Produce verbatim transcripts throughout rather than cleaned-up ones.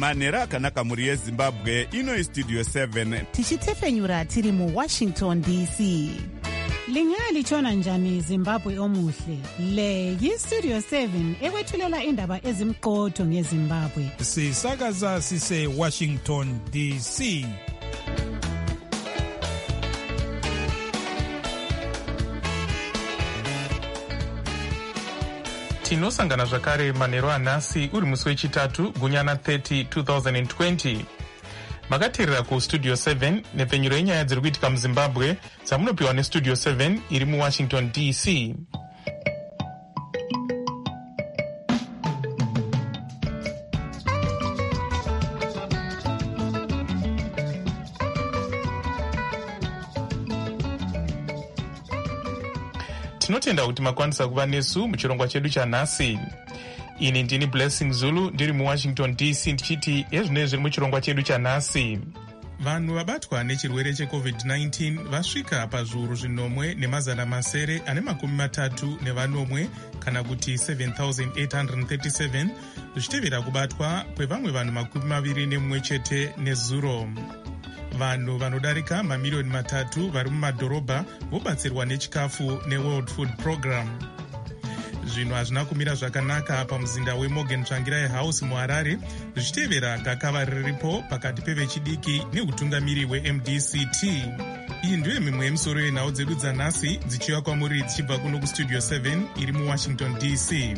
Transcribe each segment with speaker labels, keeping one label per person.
Speaker 1: manhero akanaka mhuri yezimbabwe. Ino istudio seven
Speaker 2: tichitefenyura tiri muwashington D C.
Speaker 3: Lingalitshona njani Zimbabwe omuhle? Le yistudio seven ekwethulela indaba ezimqotho ngeZimbabwe.
Speaker 4: Sisakaza sise Washington D C.
Speaker 5: Tinosangana zvakare manhero anhasi uri musi wechitatu gunyana thirty twenty twenty. Makateerera kustudio seven nepfenyuro yenyaya dziri kuitika muZimbabwe dzamunopiwa nestudio seven iri muWashington D C. Tinotenda kuti makwanisa kuva nesu muchirongwa chedu chanhasi. Ini ndini Blessing Zulu ndiri muWashington D C ndichiti ezvinenge zviri muchirongwa chedu chanhasi. Vanhu vabatwa nechirwere checovid nineteen vasvika pazviuru zvinomwe nemazana masere ane makumi matatu nevanomwe kana kuti seven thousand eight hundred thirty-seven zvichitevera kubatwa kwevamwe vanhu makumi maviri nemumwe chete nezuro. Vanhu vanodarika mamiliyoni matatu vari mumadhorobha vobatsirwa nechikafu neWorld Food Program. Zvinhu hazvina kumira zvakanaka pamuzinda weMorgan Tsvangirai House muHarare zvichitevera gakava riripo pakati pevechidiki neutungamiri weM D C T. Iyi ndiyo mimwe yemisoro yenhau dzedu dzanhasi dzichiuya kwamuri dzichibva kuno kustudio seven iri muWashington D C.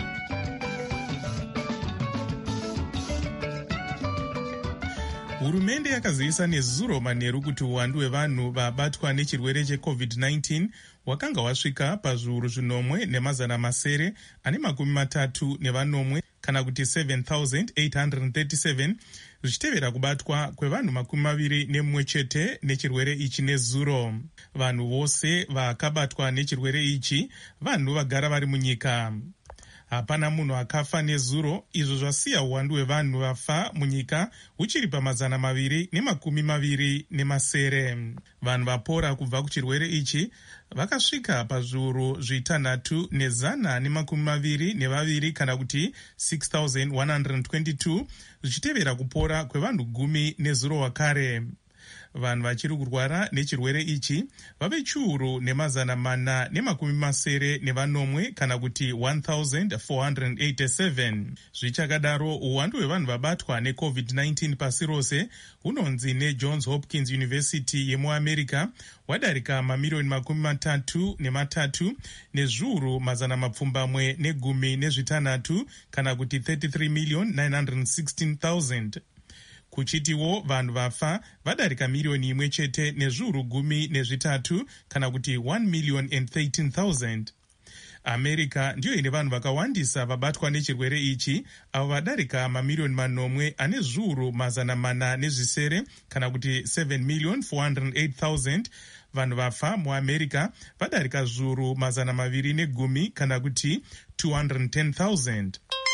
Speaker 5: Hurumende yakazivisa nezuro manheru kuti uwandu hwevanhu vabatwa nechirwere checovid nineteen wakanga wasvika pazviuru zvinomwe nemazana masere ane makumi matatu nevanomwe kana kuti seven thousand eight hundred thirty-seven zvichitevera kubatwa kwevanhu makumi maviri nemumwe chete nechirwere ichi nezuro. Vanhu vose vakabatwa nechirwere ichi vanhu vagara vari munyika. Hapana munhu akafa nezuro, izvo zvasiya uwandu hwevanhu vafa munyika huchiri pamazana maviri nemakumi maviri nemasere. Vanhu vapora kubva kuchirwere ichi vakasvika pazviuru zvitanhatu nezana nemakumi maviri nevaviri kana kuti six thousand one hundred twenty-two zvichitevera kupora kwevanhu gumi nezuro wakare. Vanhu vachiri kurwara nechirwere ichi vave chiuru nemazana mana nemakumi masere nevanomwe kana kuti one thousand four hundred eighty-seven. Zvichakadaro uwandu hwevanhu vabatwa necovid nineteen pasi rose hunonzi neJohns Hopkins University yemuAmerica wadarika mamiliyoni makumi matatu nematatu nezviuru mazana mapfumbamwe negumi nezvitanhatu kana kuti thirty-three million nine hundred sixteen thousand. Kuchitiwo vanhu vafa vadarika miliyoni imwe chete nezviuru gumi nezvitatu kana kuti one million and thirteen thousand. America ndiyo ine vanhu vakawandisa vabatwa nechirwere ichi avo vadarika mamiliyoni manomwe ane zviuru mazana mana nezvisere kana kuti seven million four hundred eight thousand. Vanhu vafa muAmerica vadarika zviuru mazana maviri negumi kana kuti two hundred ten thousand.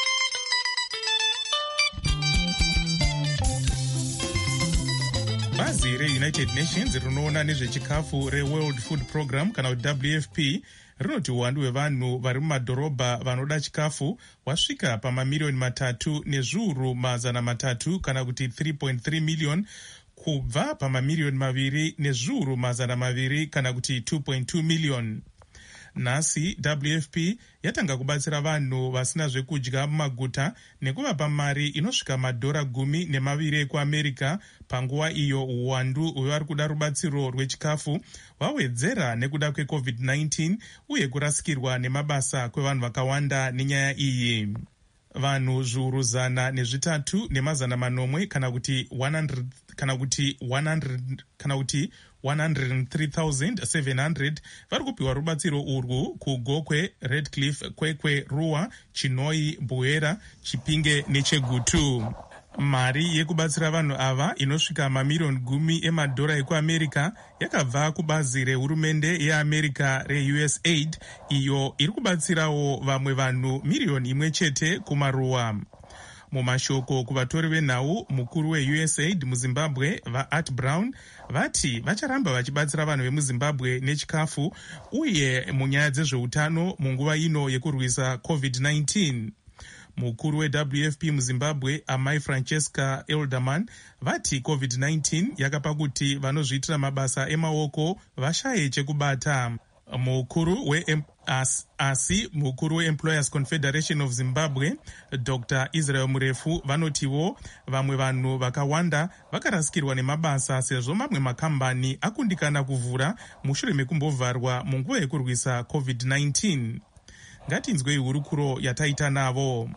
Speaker 5: Bazi reUnited Nations rinoona nezvechikafu reWorld Food Program kana kuti W F P rinoti uwandu hwevanhu vari mumadhorobha vanoda chikafu wasvika pamamiliyoni matatu nezviuru mazana matatu kana kuti three point three million kubva pamamiliyoni maviri nezviuru mazana maviri kana kuti two point two million. Nhasi W F P yatanga kubatsira vanhu vasina zvekudya mumaguta nekuvapa mari inosvika madhora gumi nemaviri ekuAmerica panguva iyo uwandu hwevari kuda rubatsiro rwechikafu wawedzera nekuda kwecovid nineteen uye kurasikirwa nemabasa kwevanhu vakawanda nenyaya iyi. Vanhu zviuru zana nezvitatu nemazana manomwe kana kuti one hundred kana kuti one hundred kana kuti one hundred three thousand seven hundred vari kupiwa rubatsiro urwu kuGokwe, Redcliffe, Kwekwe, Ruwa, Chinoi, Mbuera, Chipinge neChegutu. Mari yekubatsira vanhu ava inosvika mamiliyoni gumi emadhora ekuAmerica yakabva kubazi rehurumende yeAmerica reU S A I D iyo iri kubatsirawo vamwe vanhu miliyoni imwe chete kumaruwa. Mumashoko kuvatori venhau, mukuru weU S A I D muZimbabwe vaArt Brown vati vacharamba vachibatsira vanhu vemuZimbabwe nechikafu uye munyaya dzezveutano munguva ino yekurwisa covid nineteen. Mukuru we-W F P muZimbabwe Amai Francesca Elderman vati covid nineteen yakapa kuti vanozviitira mabasa emaoko vashaye chekubata. Mukuru we as, asi mukuru we-Employers Confederation of Zimbabwe Doctor Israel Murefu vanotiwo vamwe vanhu vakawanda vakarasikirwa nemabasa sezvo mamwe makambani akundikana kuvhura mushure mekumbovharwa munguva yekurwisa covid nineteen. Ngatinzwei hurukuro yataita navo.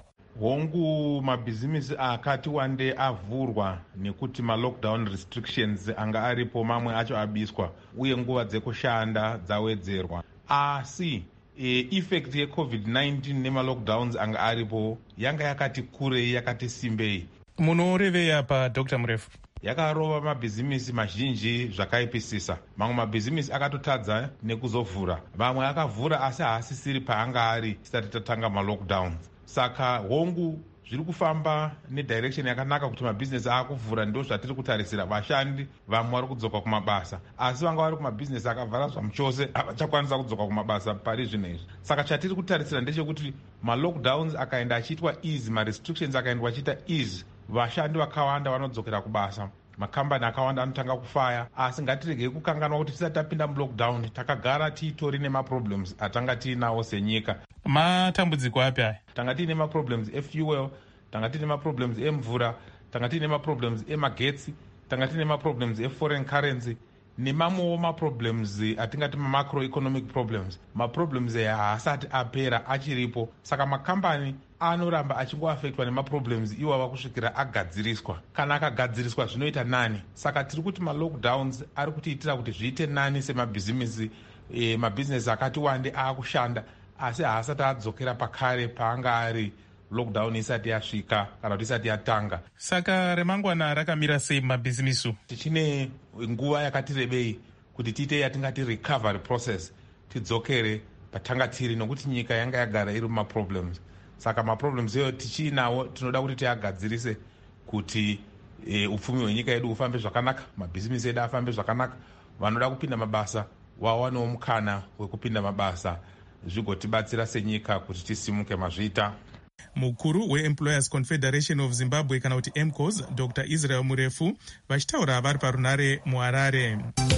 Speaker 6: Hongu mabhizimisi akati wande avhurwa nekuti ma-lockdown restrictions anga aripo, mamwe acho abiswa uye nguva dzekushanda dzawedzerwa. Asi e, effect ye-covid nineteen nema-lockdowns anga aripo yanga yakati kurei, yakati simbei.
Speaker 5: Munoreveya pa Doctor Murefu?
Speaker 6: Yakarova mabhizimisi mazhinji zvakaipisisa. Mamwe mabhizimisi akatotadza nekuzovhura, mamwe akavhura asi haasisiri paanga ari tisati tatanga ma-lockdowns. Saka hongu zviri kufamba nedirection yakanaka kuti mabhizinesi akuvhura, ndo zvatiri kutarisira. Vashandi vamwe vari kudzoka kumabasa, asi vanga vari kumabhizinesi akavhara zvamuchose havachakwanisa kudzoka kumabasa pari zvino izvi. Saka chatiri kutarisira ndechekuti ma-lockdowns akaenda achiitwa easy, ma-restrictions akaendwa achiita easy, vashandi vakawanda vanodzokera kubasa, makambani akawanda anotanga kufaya. Asi ngatiregei kukanganwa kuti tisati tapinda mulockdown takagara tiitori nemaproblems atanga tiinawo senyika.
Speaker 5: Matambudziko api aya?
Speaker 6: Tanga tiine maproblems efuel, tanga tiine maproblems emvura, tanga tiine maproblems emagetsi, tanga tiine maproblems eforeign currency, nemamwewo maproblems atingati macroeconomic problems. Maproblems aya haasati apera, achiripo. Saka makambani anoramba achingoafektwa nemaproblems iwava kusvikira agadziriswa. Kana akagadziriswa zvinoita nani. Saka tiri kuti ma-lockdowns ari kutiitira kuti zviite nani semabhizimisi. E, mabhizinesi akati wande aakushanda asi haasati adzokera pakare paanga ari lockdown isati yasvika kana kuti isati yatanga.
Speaker 5: Saka remangwana rakamira sei mabhizimisi?
Speaker 6: Tichine nguva yakati rebei kuti tiite yatingati recovery process, tidzokere patanga tiri, nokuti nyika yanga yagara iri mumaproblems. Saka maproblems iyoyo tichiinawo tinoda kuti tiagadzirise kuti e, upfumi hwenyika yedu ufambe zvakanaka, mabhizimisi edu afambe zvakanaka, vanoda kupinda mabasa wawanewo mukana wekupinda mabasa, zvigotibatsira senyika kuti tisimuke mazvita.
Speaker 5: Mukuru we-Employers Confederation of Zimbabwe kana kuti M C O S Doctor Israel Murefu vachitaura vari parunare muHarare.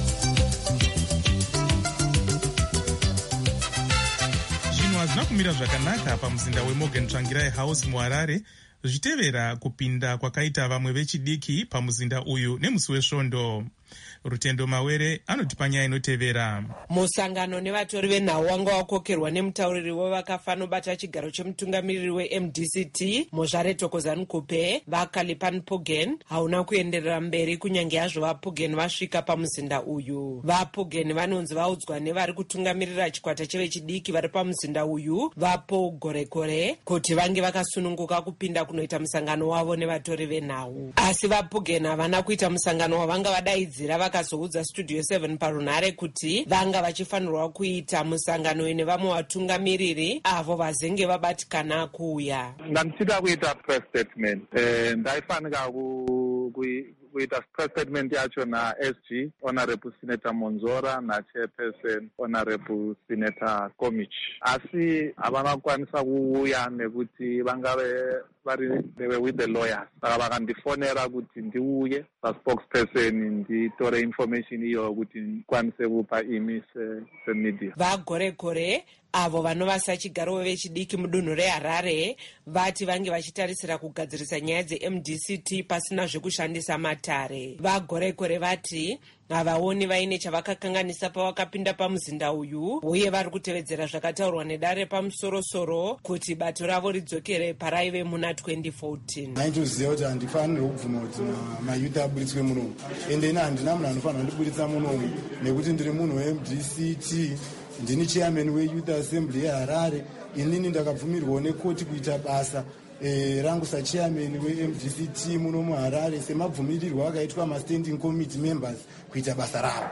Speaker 5: Zvinhu hazvina kumira zvakanaka pamuzinda weMorgan Tsvangirai House muHarare zvichitevera kupinda kwakaita vamwe vechidiki pamuzinda uyu nemusi wesvondo. Rutendo Mawere anotipa nyaya inotevera.
Speaker 7: Musangano nevatori venhau wanga wakokerwa nemutauriri wevakafanobata chigaro chemutungamiriri we-M D C T Mozhare Thokozani Kupe vaKalipan Puggen hauna kuenderera mberi kunyange yazvo vaPuggen vasvika pamuzinda uyu. VaPuggen vanonzi vaudzwa nevari kutungamirira chikwata chevechidiki vari pamuzinda uyu vaPaul Gorekore kuti vange vakasununguka kupinda kunoita musangano wavo nevatori venhau. Asi vaPuggen havana kuita musangano wavanga vadaidzira, vakazoudza Studio seven parunare kuti vanga vachifanirwa kuita musangano nevamwe vatungamiriri avo vazenge vabatikana kuuya.
Speaker 8: Ndandisida kuita press statement. Eh, ndaifanika ku kuita press statement yacho na S G Honorable Senator Monzora na Chairperson Honorable Senator Komich. Asi havana kukwanisa kuuya nekuti vanga vari they were with the lawyers. Saka vakandifonera kuti ndiuye paspokesperson nditore information iyo kuti ndikwanise kupa imi semedia.
Speaker 7: VaGorekore avo vanovasa chigaro vechidiki mudunhu reHarare vati vange vachitarisira kugadzirisa nyaya dze-M D C T pasina zvekushandisa matare. VaGorekore vati havaoni vaine chavakakanganisa pavakapinda pamuzinda uyu uye vari kutevedzera zvakataurwa nedare pamusorosoro kuti bato ravo ridzokere paraive muna twenty fourteen.
Speaker 9: Naitoziva kuti handifanirwa kubvuma kuti mayuth aburitswe munomu, ende ina handina munhu anofanira kundiburitsa munomu nekuti ndiri munhu we-M D C T, ndini chairman we-Youth Assembly yeHarare. Inini ndakabvumirwawo nekoti kuita basa e, rangu sachairman we-M D C T muno muHarare semabvumirirwo akaitwa ma-standing committee members kuita basa ravo.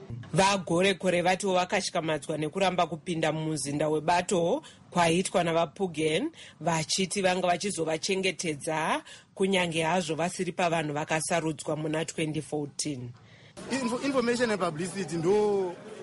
Speaker 7: VaGorekore vatiwo vakashikamatswa nekuramba kupinda mumuzinda webato kwaitwa navaPuggen, vachiti vanga vachizovachengetedza kunyange hazvo vasiri pavanhu vakasarudzwa muna twenty fourteen.
Speaker 9: Info, information and publicity ndo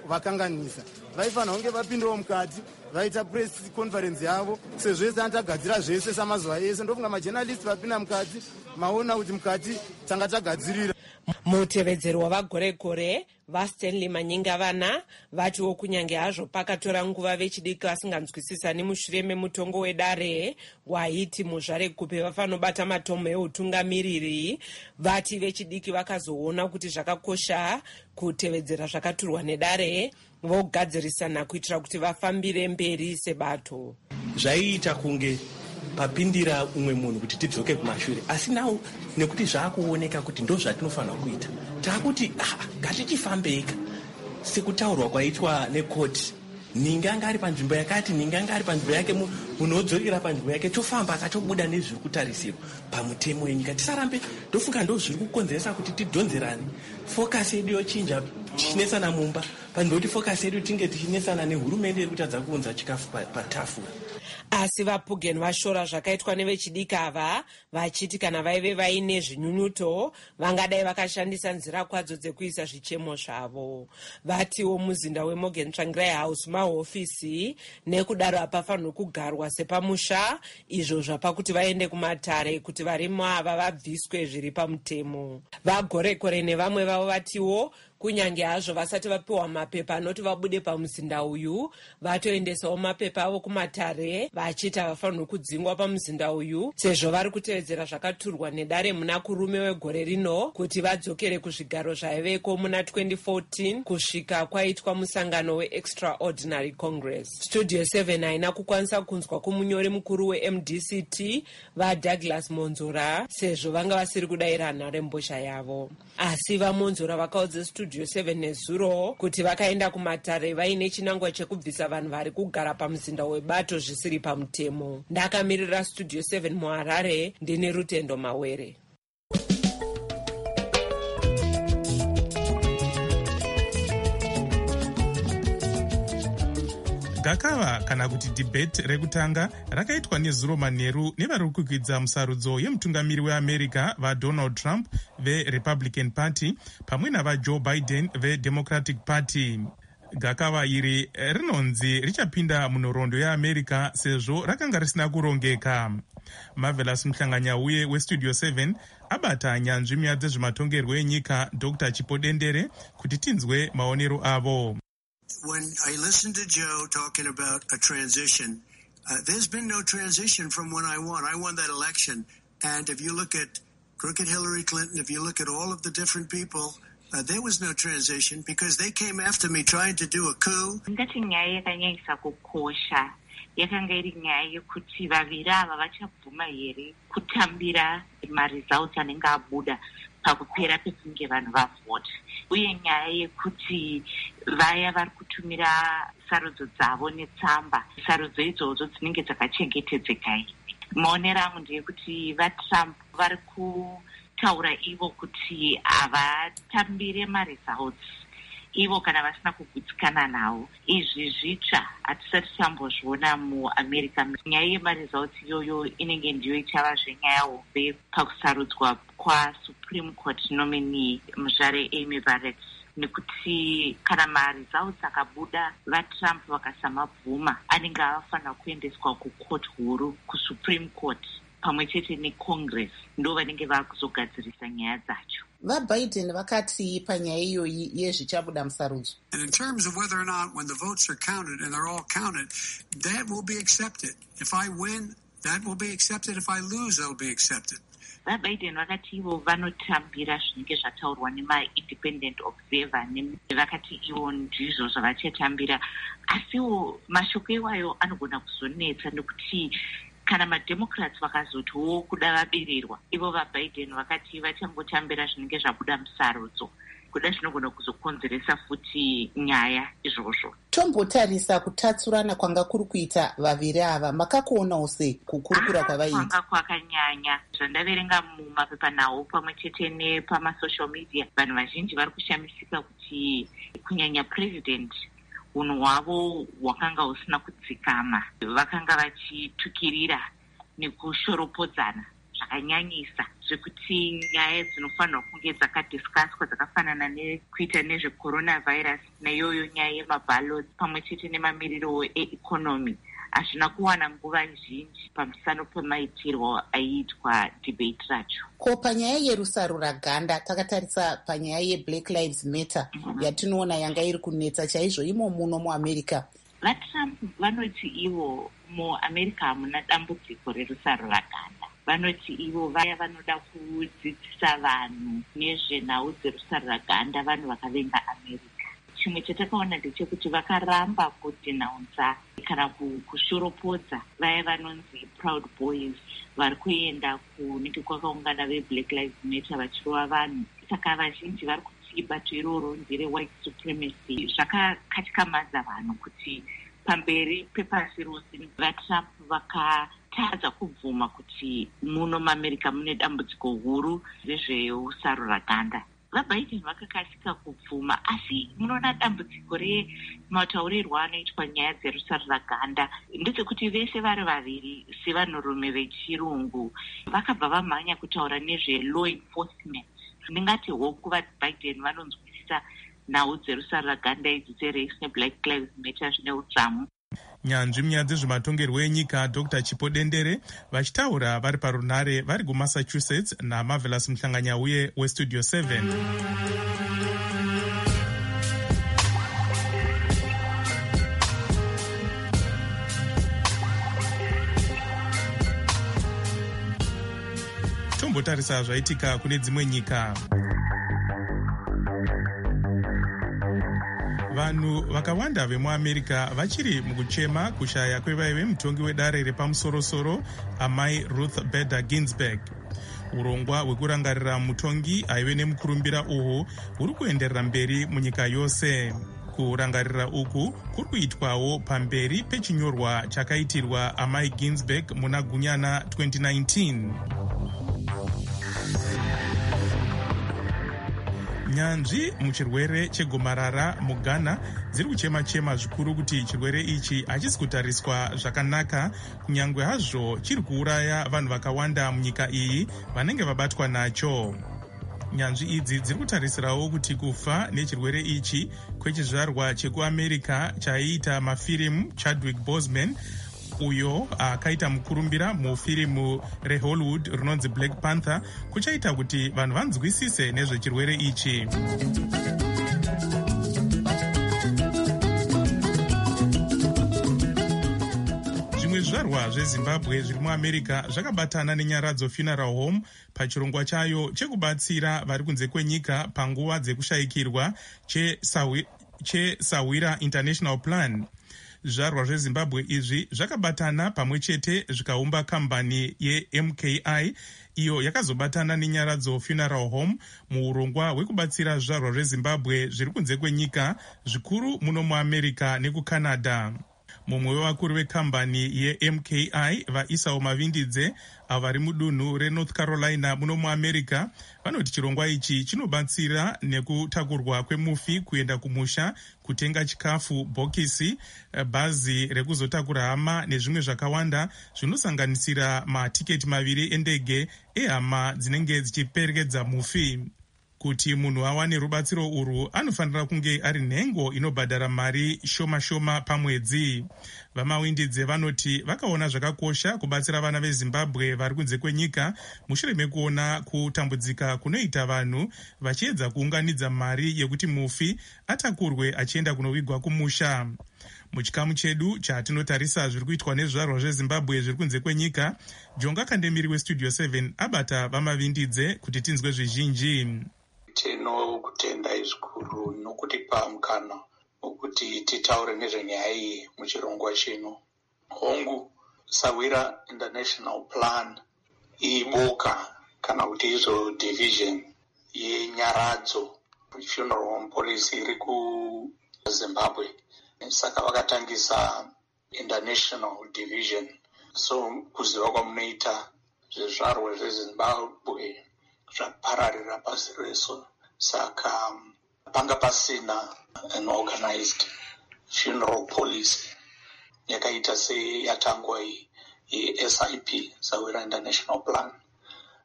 Speaker 9: vakanganisa. Vaifanira kunge vapindawo mukati vaita press conference yavo sezvese anotagadzira zvese samazuva ese. Ndofunga majournalist vapinda mukati maona kuti mukati tanga tagadzirira.
Speaker 7: Mutevedzeri wavagorekore vaStanley Manyingavana vatiwo kunyange hazvo pakatora nguva vechidiki vasinganzwisisani mushure memutongo wedare waiti muzvarekupe vafanobata matombo eutungamiriri, vati vechidiki vakazoona kuti zvakakosha kutevedzera zvakaturwa nedare vogadzirisana kuitira kuti vafambire mberi sebato.
Speaker 10: Zvaiita kunge papindira umwe munhu kuti tidzoke kumashure, asi nawo nekuti zvaakuoneka kuti ndo zvatinofanira kuita, taakuti ah, ngatichifambeka sekutaurwa kwaitwa nekoti. Ninga anga ari panzvimbo yakati, ninga anga ari panzvimbo yake, munhu odzokera panzvimbo yake, tofamba akachobuda nezviri kutarisirwa pamutemo wenyika. Tisarambe ndofunga ndo zviri kukonzeresa kuti tidhonzerane. Focus yedu yochinja tichinesana mumba panzvimbo kuti focus yedu tinge tichinesana nehurumende iri kutadza kuunza chikafu patafura.
Speaker 7: Asi vaPuggen vashora zvakaitwa nevechidiki ava, vachiti kana vaive vaine zvinyunyuto vangadai vakashandisa nzira kwadzo dzekuisa zvichemo zvavo. Vatiwo muzinda weMorgan Tsvangirai House mahofisi nekudaro hapafanirwi kugarwa sepamusha, izvo zvapa kuti vaende kumatare kuti varimo ava vabviswe zviri pamutemo. Vagorekore nevamwe vavo vatiwo kunyange hazvo vasati vapiwa mapepa anoti vabude pamuzinda uyu, vatoendesawo mapepa avo kumatare vachita vafanirwa kudzingwa pamuzinda uyu sezvo vari kutevedzera zvakaturwa nedare muna kurume wegore rino kuti vadzokere kuzvigaro zvaiveko muna twenty fourteen kusvika kwaitwa musangano weExtraordinary Congress. Studio seven haina kukwanisa kunzwa kumunyori mukuru weM D C T vaDouglas Monzora sezvo vanga vasiri kudayira nharembozha yavo, asi vaMonzora vakaudza Studio seven nezuro kuti vakaenda kumatare vaine chinangwa chekubvisa vanhu vari kugara pamuzinda webato zvisiri pamutemo. Ndakamirira Studio seven muHarare, ndine Rutendo Mawere.
Speaker 5: Gakava kana kuti debate rekutanga rakaitwa nezuro manheru nevari kukwidza musarudzo yemutungamiri weAmerica vaDonald Trump veRepublican Party pamwe navaJoe Biden veDemocratic Party. Gakava iri rinonzi richapinda munhoroondo yeAmerica sezvo rakanga risina kurongeka. Marvelous Mhlanganyauye weStudio seven abata nyanzvi nyaya dzezvematongerwo enyika Doctor Chipo Dendere kuti tinzwe maonero avo.
Speaker 11: When I listened to Joe talking about a transition, uh, there's been no transition from when I won. I won that election. And if you look at crooked Hillary Clinton, if you look at all of the different people, uh, there was no transition because they came after me trying to do a coup.
Speaker 12: Ndati nyaya yakanyanyisa kukosha yakanga iri nyaya yekuti vaviri ava vachabvuma here kutambira maresults anenge abuda pakupera pekunge vanhu vavhota, uye nyaya yekuti vaya vari kutumira sarudzo dzavo netsamba, sarudzo idzodzo dzinenge dzakachengetedzeka here. Maonero angu ndeyekuti vaTrump vari kutaura ivo kuti havatambire maresults ivo kana vasina kugutsikana nawo. Izvi zvitsva hatisati tambozviona muAmerica. Nyaya yemaresults iyoyo inenge ndiyo ichava zvenyaya hombe pakusarudzwa kwaSupreme Court nominee muzvare Amy Barrett, nekuti kana maresults akabuda vaTrump vakasamabvuma anenge avafanira kuendeswa kucourt huru kuSupreme Court pamwe chete neCongress, ndo vanenge vakuzogadzirisa nyaya dzacho.
Speaker 2: VaBiden vakati panyaya iyoyi yezvichabuda musarudzo.
Speaker 11: And in terms of whether or not when the votes are counted and they're all counted, that will be accepted. If I win, that will be accepted. If I lose, that'll be accepted.
Speaker 12: VaBiden vakati ivo vanotambira zvinenge zvataurwa nemaindependent observer, vakati ivo ndizvo zvavachatambira, asiwo mashoko iwayo anogona kuzonetsa nekuti kana maDemocrats vakazotiwo kuda vabererwa, ivo vaBiden vakati vachangotambira zvinenge zvabuda musarudzo, kuda zvinogona kuzokonzeresa futi nyaya izvozvo.
Speaker 2: Tombotarisa kutatsurana kwanga kuri kuita vaviri ava, makakuonawo sei kukurukura kwavaita?
Speaker 12: Kwanga kwakanyanya. Zvandaverenga mumapepanhau pamwe chete nepamasocial media, vanhu vazhinji vari kushamisika kuti kunyanya president unhu hwavo hwakanga husina kudzikama. Vakanga vachitukirira nekushoropodzana zvakanyanyisa zvekuti nyaya dzinofanirwa kunge dzakadhiskaswa dzakafanana nekuita nezvecoronavirus neiyoyo nyaya yemabhalos pamwe chete nemamiriro eikonomi hazvina kuwana nguva zhinji pamusano pemaitirwo aiitwa debate racho.
Speaker 2: Ko panyaya yerusaro raganda takatarisa panyaya yeBlack Lives Matter mm-hmm. yatinoona yanga iri kunetsa chaizvo imo muno muAmerica.
Speaker 12: VaTrump vanoti ivo muAmerica hamuna dambudziko rerusaro raganda. Vanoti ivo vaya vanoda kudzidzisa vanhu nezvenhau dzerusaro raganda vanhu vakavenga America. Chimwe chatakaona ndechekuti vakaramba kudhinaunza kana kushoropodza vaya vanonzi Proud Boys vari kuenda kunenge kwakaungana veBlack Lives Matter vachirova vanhu. Saka vazhinji vari kuti bato iroro ndere white supremacy zvakakatyamaza vanhu kuti pamberi pepasi rose vaTrump vakatadza kubvuma kuti muno muAmerica mune dambudziko huru rezveusaro raganda. VaBiden vakakasika kubvuma asi munoona dambudziko remataurirwo anoitwa nyaya dzerusaro raganda ndedzekuti vese vari vaviri sevanhurume vechirungu vakabva vamhanya kutaura nezvelaw enforcement. Ndingati hoku vaBiden vanonzwisisa nhau dzerusaro raganda idzi dzerace neBlack Lives Matter zvine udzamu.
Speaker 5: Nyanzvi munyaya dzezvematongerwo enyika Doctor Chipo Dendere vachitaura vari parunhare vari kuMassachusetts naMarvelous Muhlanganyauye weStudio seven. Tombotarisa zvaitika kune dzimwe nyika. Vanhu vakawanda vemuAmerica vachiri mukuchema kushaya kwevaive mutongi wedare repamusorosoro amai Ruth Bader Ginsburg. Urongwa hwekurangarira mutongi aive nemukurumbira uhu huri kuenderera mberi munyika yose. Kurangarira uku kuri kuitwawo pamberi pechinyorwa chakaitirwa amai Ginsburg muna gunyana twenty nineteen. Nyanzvi muchirwere chegomarara muGhana dziri kuchema-chema zvikuru kuti chirwere ichi hachisi kutariswa zvakanaka kunyangwe hazvo chiri kuuraya vanhu vakawanda munyika iyi vanenge vabatwa nacho. Nyanzvi idzi dziri kutarisirawo kuti kufa nechirwere ichi kwechizvarwa chekuAmerica chaiita mafirimu Chadwick Boseman uyo akaita mukurumbira mufirimu reHollywood rinonzi Black Panther kuchaita kuti vanhu vanzwisise nezvechirwere ichi. Zvimwe zvizvarwa zveZimbabwe zviri muAmerica zvakabatana neNyaradzo Funeral Home pachirongwa chayo chekubatsira vari kunze kwenyika panguva dzekushayikirwa cheSawira International Plan. Zvizvarwa zveZimbabwe izvi zvakabatana pamwe chete zvikaumba kambani yeM K I iyo yakazobatana neNyaradzo Funeral Home muurongwa hwekubatsira zvizvarwa zveZimbabwe zviri kunze kwenyika zvikuru muno muAmerica nekuCanada. Mumwe wevakuru vekambani yeM K I vaIsao Mavindidze avo vari mudunhu reNorth Carolina muno muAmerica vanoti chirongwa ichi chinobatsira nekutakurwa kwemufi kuenda kumusha, kutenga chikafu, bhokisi, bhazi rekuzotakura hama nezvimwe zvakawanda zvinosanganisira matiketi maviri endege ehama dzinenge dzichiperekedza mufi. Kuti munhu awane rubatsiro urwu anofanira kunge ari nhengo inobhadhara mari shoma shoma pamwedzi. VaMawindidze vanoti vakaona zvakakosha kubatsira vana veZimbabwe vari kunze kwenyika mushure mekuona kutambudzika kunoita vanhu vachiedza kuunganidza mari yekuti mufi atakurwe achienda kunovigwa kumusha. Muchikamu chedu chatinotarisa zviri kuitwa nezvizvarwa zveZimbabwe zviri kunze kwenyika, Jonga Kandemiri weStudio seven abata vaMavindidze kuti tinzwe zvizhinji.
Speaker 13: Tinokutendai zvikuru nokutipa mukana wokuti titaure nezvenyaya iyi muchirongwa chino. Hongu Sawira International Plan iboka kana kuti izo division yeNyaradzo Funeral Home Policy iri kuZimbabwe. Saka vakatangisa International Division. So kuziva kwamunoita zvizvarwa zveZimbabwe zvapararira pasi rese. Saka panga pasina an organized funeral policy yakaita seyatangwa yeS I P, Sawira International Plan.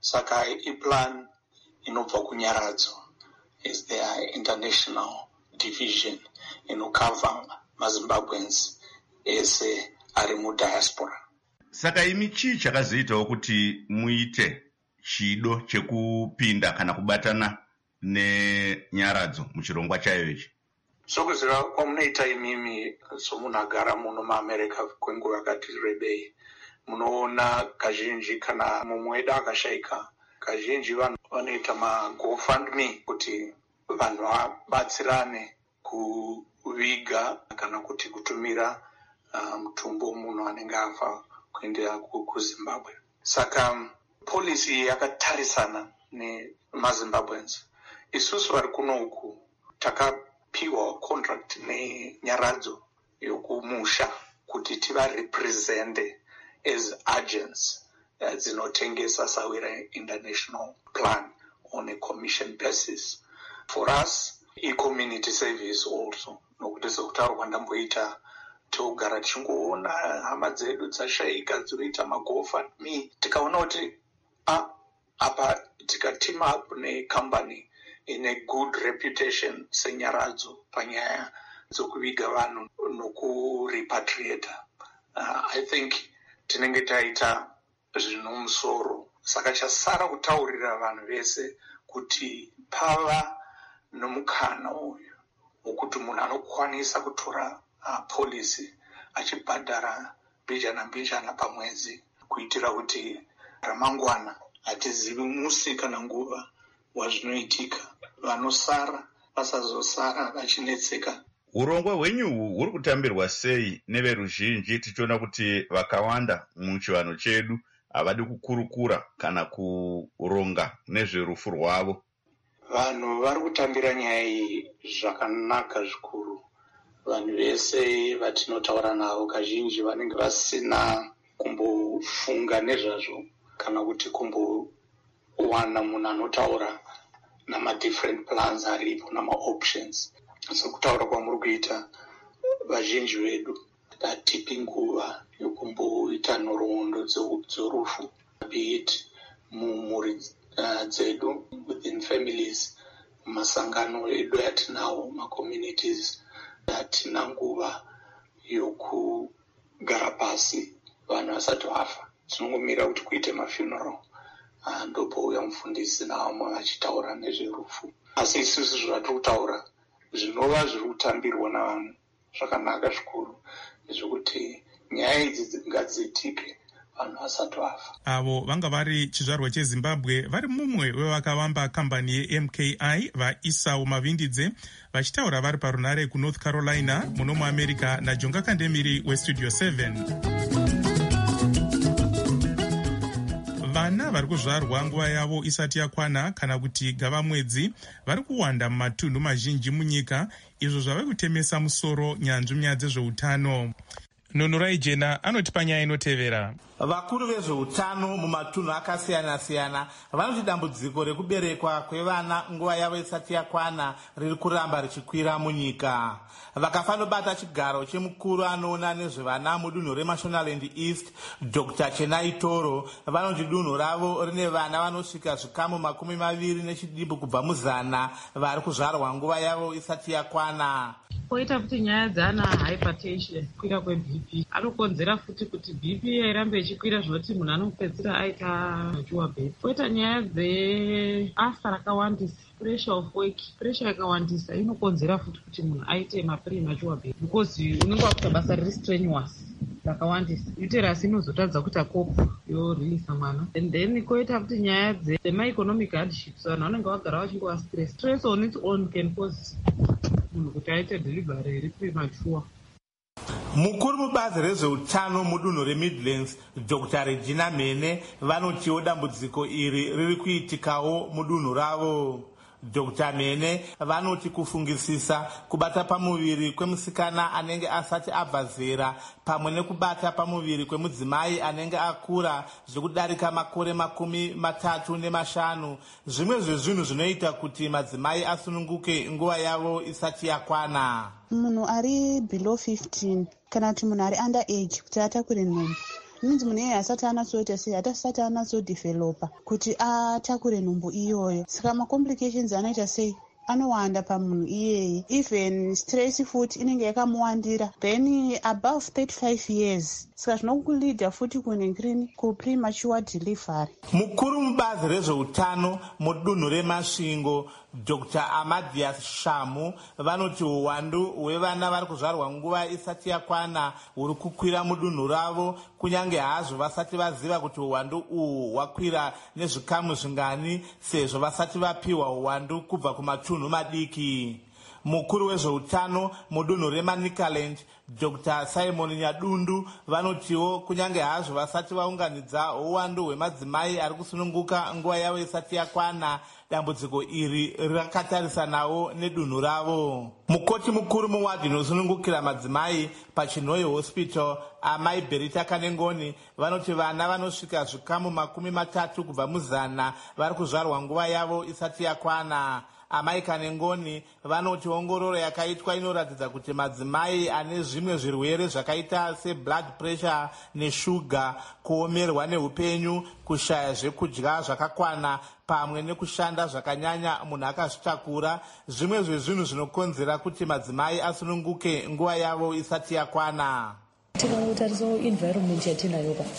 Speaker 13: saka iplan inobva kunyaradzo is their international division inokava mazimbabweans ese ari mudiaspora.
Speaker 14: Saka imi chii chakazoitawo kuti muite chido chekupinda kana kubatana nenyaradzo muchirongwa chayo ichi?
Speaker 13: Sokuziva kwamunoita imimi somunhu agara muno muamerica kwenguva yakati rebei, munoona kazhinji kana mumwe wedu akashayika, kazhinji vanhu vanoita magofundme kuti vanhu vabatsirane kuviga kana kuti kutumira uh, mutumbo munhu anenge afa kuendera kuzimbabwe. Saka polisi yakatarisana nemazimbabweans. Isusu vari kuno uku takapiwa contract nenyaradzo yokumusha kuti tivarepresente as agents uh, dzinotengesa Sawira International Plan on a commission basis. For us, e-community service also. Nokuti sekutaura kwandamboita togara tichingoona hama dzedu dzashayika dzinoita magofundme, tikaona kuti ah, apa tika team up necompany ine good reputation senyaradzo panyaya dzokuviga vanhu nokurepatriata. Uh, I think tinenge taita zvinomusoro. Saka chasara kutaurira vanhu vese kuti pava nomukana uyu wokuti munhu anokwanisa kutora uh, polisi achibhadhara mbijana mbijana pamwedzi kuitira kuti ramangwana hatizivi musi kana nguva wazvinoitika, vanosara vasazosara vachinetseka.
Speaker 14: Urongwa hwenyu huri kutambirwa sei neveruzhinji, tichiona kuti vakawanda muchivanhu chedu havadi kukurukura kana kuronga nezverufu rwavo?
Speaker 13: Vanhu vari kutambira nyaya iyi zvakanaka zvikuru. Vanhu vese vatinotaura navo kazhinji vanenge vasina kumbofunga nezvazvo kana kuti kumbowana munhu anotaura nama-different plans aripo nama-options. Sekutaura kwamuri kuita, vazhinji vedu hatipi nguva yokumboita nhoroondo dzorufu, be it mumhuri uh, dzedu, within families, masangano edu atinawo, ma-communities, hatina nguva yokugara pasi vanhu vasati vafa. Tinongomira kuti kuite mafuneral, uh, ndopouya mufundisi navamwe vachitaura nezverufu. Asi isusu zvatiri kutaura zvinova zviri kutambirwa navanhu zvakanaka zvikuru zvekuti nyaya idzi ngadziitike vanhu vasati vafa.
Speaker 5: Avo vanga vari chizvarwa chezimbabwe vari mumwe wevakavamba kambani yeM K I vaIsau Mavindidze vachitaura vari parunare kuNorth Carolina muno muAmerica naJonga Kandemiri weStudio seven. Vana vari kuzvarwa nguva yavo isati yakwana kana kuti gava mwedzi vari kuwanda mumatunhu mazhinji munyika, izvo zvave kutemesa musoro nyanzvi munyaya dzezveutano. Nunurai Jena anoti panyaya inotevera.
Speaker 15: Vakuru vezveutano mumatunhu akasiyana-siyana vanoti dambudziko rekuberekwa kwevana nguva yavo isati yakwana riri kuramba richikwira munyika. Vakafanobata chigaro chemukuru anoona nezvevana mudunhu reMashonaland East, Doctor Chenai Toro, vanoti dunhu ravo rine vana vanosvika zvikamu makumi maviri nechidimbu kubva muzana vari kuzvarwa nguva yavo isati yakwana.
Speaker 16: Koita futi nyaya dzana hypertension, kukwira kwe-B P anokonzera futi kuti B P irambe ichikwira zvinoti munhu anopedzisira aita majuwa bhedhi. Koita nyaya dzeasa rakawandisa, pressure of work, pressure yakawandisa inokonzera futi kuti munhu aite mapremature bhedhi because unenge wakuita basa riri strenuous rakawandisa. Uterus inozotadza kuita kopu yorilisa mwana. And then koita futi nyaya dzema-economic hardships, vanhu vanenge vagara vachingova stress. Stress on its own can cause munhu kuti aite delivery iri premature.
Speaker 15: Mukuru mubazi rezveutano mudunhu reMidlands, Doctor Regina Mene, vanotiwo dambudziko iri riri kuitikawo mudunhu ravo. Doctor Mene vanoti kufungisisa kubata pamuviri kwemusikana anenge asati abva zera pamwe nekubata pamuviri kwemudzimai anenge akura zvekudarika makore makumi matatu nemashanu zvimwe zvezvinhu zvinoita kuti madzimai asununguke nguva yavo isati yakwana.
Speaker 17: Munhu ari below fifteen kana kuti munhu ari under age kuti atakure nhumbu means munhu iyeye asati anatsoita sei hatasati anatsodevhelopa kuti atakure nhumbu iyoyo. Saka macomplications anoita sei anowanda pamunhu iyeye, even stress futi inenge yakamuwandira, then above thirty-five years. Saka zvinokulidha futi kunengrini kupremature delivery.
Speaker 15: Mukuru mubazi rezveutano mudunhu reMasvingo Doctor Amadhias Shamu vanoti uwandu hwevana vari kuzvarwa nguva isati yakwana huri kukwira mudunhu ravo, kunyange hazvo vasati vaziva kuti uwandu uhu hwakwira nezvikamu zvingani sezvo vasati vapiwa uwandu kubva kumatunhu madiki. Mukuru wezveutano mudunhu reManicaland Doctor Simon Nyadundu vanotiwo kunyange hazvo vasati vaunganidza uwandu hwemadzimai ari kusununguka nguva yavo isati yakwana, dambudziko iri rakatarisanawo nedunhu ravo. Mukoti mukuru muwadhi inosunungukira madzimai paChinhoyi Hospital amai Berita Kanengoni vanoti vana vanosvika zvikamu makumi matatu kubva muzana vari kuzvarwa nguva yavo isati yakwana. Amai Kanengoni vanoti ongororo yakaitwa inoratidza kuti madzimai ane zvimwe zvirwere zvakaita seblood pressure neshuga, kuomerwa neupenyu, kushaya zvekudya zvakakwana pamwe nekushanda zvakanyanya munhu akazvitakura, zvimwe zvezvinhu zvinokonzera kuti madzimai asununguke nguva yavo isati yakwana.
Speaker 18: Tikatarisa environment yatinayo pa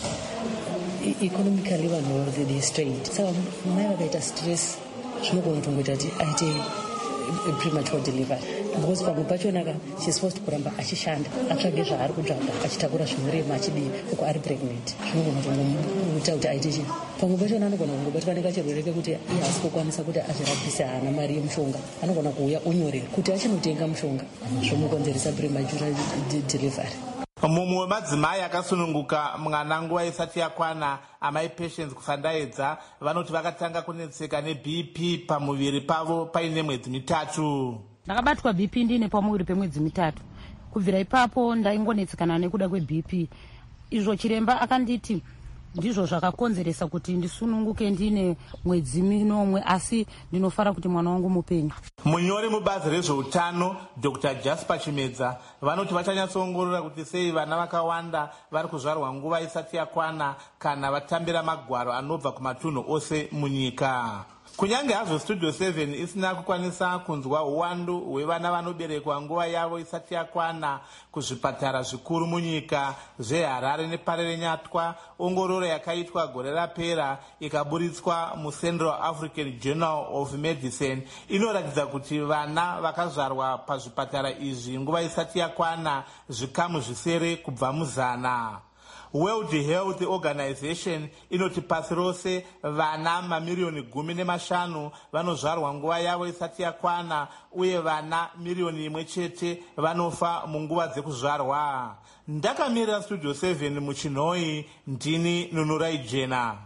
Speaker 18: economically vanhu already strained, saka mai vakaita stress zvinogona kutongoita kuti aite premature delivery, because pamwe pachona ka she's supposed kuramba achishanda atsvage zvaari kutsvaga achitakura zvinorema achidii uko ari pregnant, zvinogona kutongomuita kuti aite chii. Pamwe pachona anogona kungobatwa nekachirwere kekuti iye hasi kukwanisa kuti azvirapise, haana mari yemushonga, anogona kuuya onyorera kuti achinotenga mushonga, zvomukonzeresa premature delivery.
Speaker 15: Mumwe wemadzimai akasununguka mwana nguva isati yakwana, amai Patience Kufandaedza vanoti vakatanga kunetseka neB P pamuviri pavo paine mwedzi mitatu.
Speaker 19: Ndakabatwa B P ndine pamuviri pemwedzi mitatu. Kubvira ipapo ndaingonetsekana nekuda kweB P. Izvo chiremba akanditi ndizvo zvakakonzeresa kuti ndisununguke ndine mwedzi minomwe, asi ndinofara kuti mwana wangu mupenyu.
Speaker 15: Munyori mubazi rezveutano Doctor Jasper Chimedza vanoti vachanyatsoongorora kuti sei vana vakawanda vari kuzvarwa nguva isati yakwana kana vatambira magwaro anobva kumatunhu ose munyika. Kunyange hazvo Studio seven isina kukwanisa kunzwa uwandu hwevana vanoberekwa nguva yavo isati yakwana kuzvipatara zvikuru munyika zveHarare neParere Nyatwa, ongororo yakaitwa gore rapera ikaburitswa muCentral African Journal of Medicine inoratidza kuti vana vakazvarwa pazvipatara izvi nguva isati yakwana zvikamu zvisere kubva muzana. World Health Organization inoti pasi rose vana mamirioni gumi nemashanu vanozvarwa nguva yavo isati yakwana, uye vana milioni imwe chete vanofa munguva dzekuzvarwa. Ndakamirira Studio seven muChinhoyi, ndini Nunurai Jena.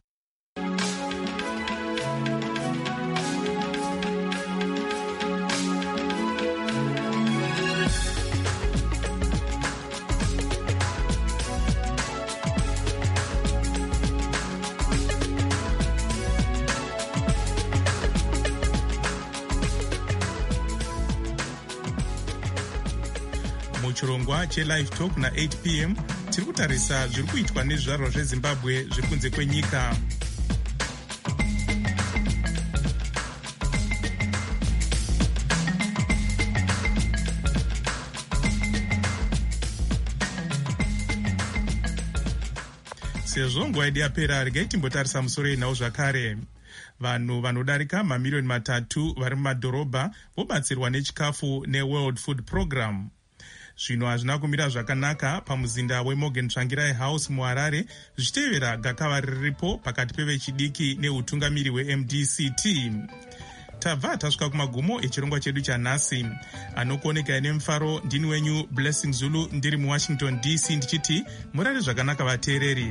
Speaker 5: Muchirongwa cheLive Talk na eight p m tiri kutarisa zviri kuitwa nezvizvarwa zveZimbabwe zviri kunze kwenyika. Sezvo nguva yedu yapera, regai timbotarisa musoro yenhau zvakare. Vanhu vanodarika mamirioni matatu vari mumadhorobha vobatsirwa nechikafu neWorld Food Program. Zvino hazvina kumira zvakanaka pamuzinda weMorgan Tsvangirai House muHarare, zvichitevera gakava riripo pakati pevechidiki neutungamiri weM D C T. Tabva tasvika kumagumo echirongwa chedu chanhasi. Anokuonekai nemufaro ndini wenyu Blessing Zulu, ndiri muWashington D C, ndichiti murare zvakanaka vateereri.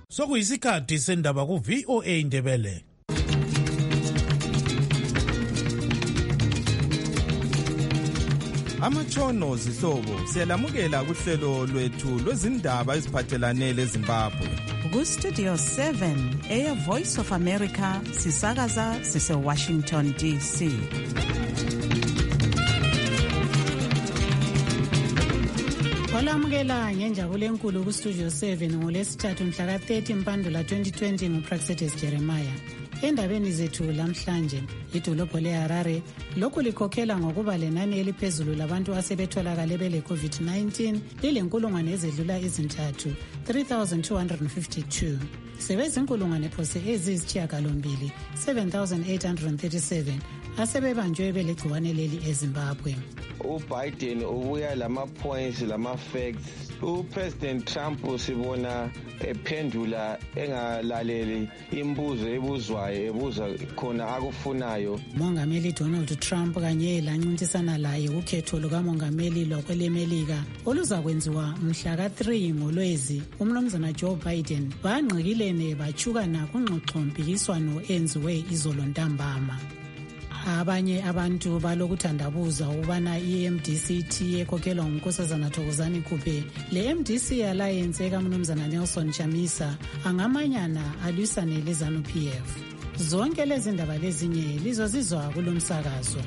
Speaker 4: sokuyisikhathi sendaba ku-V O A Ndebele.
Speaker 20: Amatshono zihlobo siyalamukela kuhlelo lwethu lwezindaba eziphathelane leZimbabwe.
Speaker 3: Ku-Studio seven, Air Voice of America, sisakaza sise-Washington D C. Olamukela ngenjabulo enkulu ku-Studio seven ngolesithathu mhla ka-thirty Mpandula twenty twenty nguPraxedes Jeremiah. Endabeni zethu lamhlanje, idolobho leHarare lokhu likhokhela ngokuba lenani eliphezulu labantu asebetholakale bele-COVID nineteen lilenkulungwane ezedlula izintathu, three thousand two hundred fifty-two. Sebezinkulungwane phose eziyisitshiyagalombili, seven thousand eight hundred thirty-seven asebebanjwe belegciwane leli eZimbabwe.
Speaker 21: uBiden ubuya lama points lama facts. uPresident Trump sibona ephendula engalaleli imbuzo ebuzwayo ebuza khona akufunayo.
Speaker 3: Mongameli Donald Trump kanye lancintisana laye ukhetho lukamongameli lwakwelemelika oluzakwenziwa mhla ka-three ngoLwezi, umnumzana Joe Biden bangqikilene bachukana kungxoxo-mpikiswano enziwe izolo ntambama. Abanye abantu balokuthandabuza ukubana i-M D C T ekhokhelwa ngunkosazana Thokozani Kupe, le M D C Alliance ekaMnumzana Nelson Chamisa angamanyana alwisane leZANU P F. Zonke lezi ndaba lezinye lizozizwa kulomsakazo.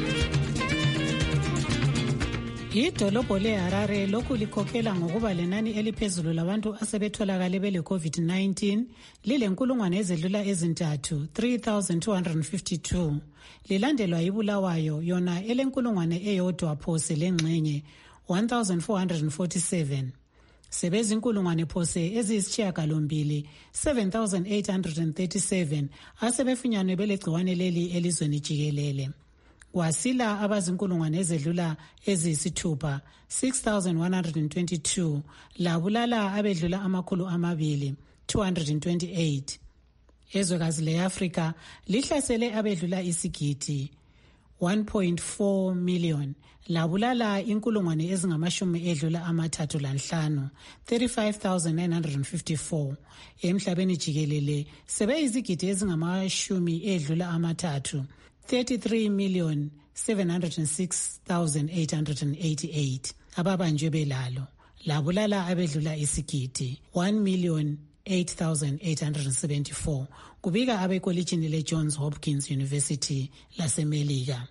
Speaker 3: Idolobho leHarare lokhu likhokhela ngokuba lenani eliphezulu labantu asebetholakale bele-COVID nineteen lilenkulungwane ezedlula ezintathu, three thousand two hundred fifty-two. Lilandelwa iBulawayo yona elenkulungwane eyodwa phose lengxenye, one thousand four hundred forty-seven. Sebezinkulungwane phose eziyisitshiyagalombili, seven thousand eight hundred thirty-seven asebefunyanwe belegciwane leli elizweni jikelele. Kwasila abazinkulungwane ezedlula eziyisithupha, six thousand one hundred twenty-two, labulala abedlula amakhulu amabili, two hundred twenty-eight. Ezwekazi le-Afrika lihlasele abedlula isigidi, one point four million, labulala inkulungwane ezingamashumi edlula amathathu lanhlanu, thirty-five thousand nine hundred fifty-four. Emhlabeni jikelele sebeyizigidi ezingamashumi edlula amathathu, thirty-three million seven hundred six thousand eight hundred eighty-eight ababanjwe belalo, labulala abedlula isigidi, one million eight thousand eight hundred seventy-four, kubika abekolitshini le-Johns Hopkins University lasemelika.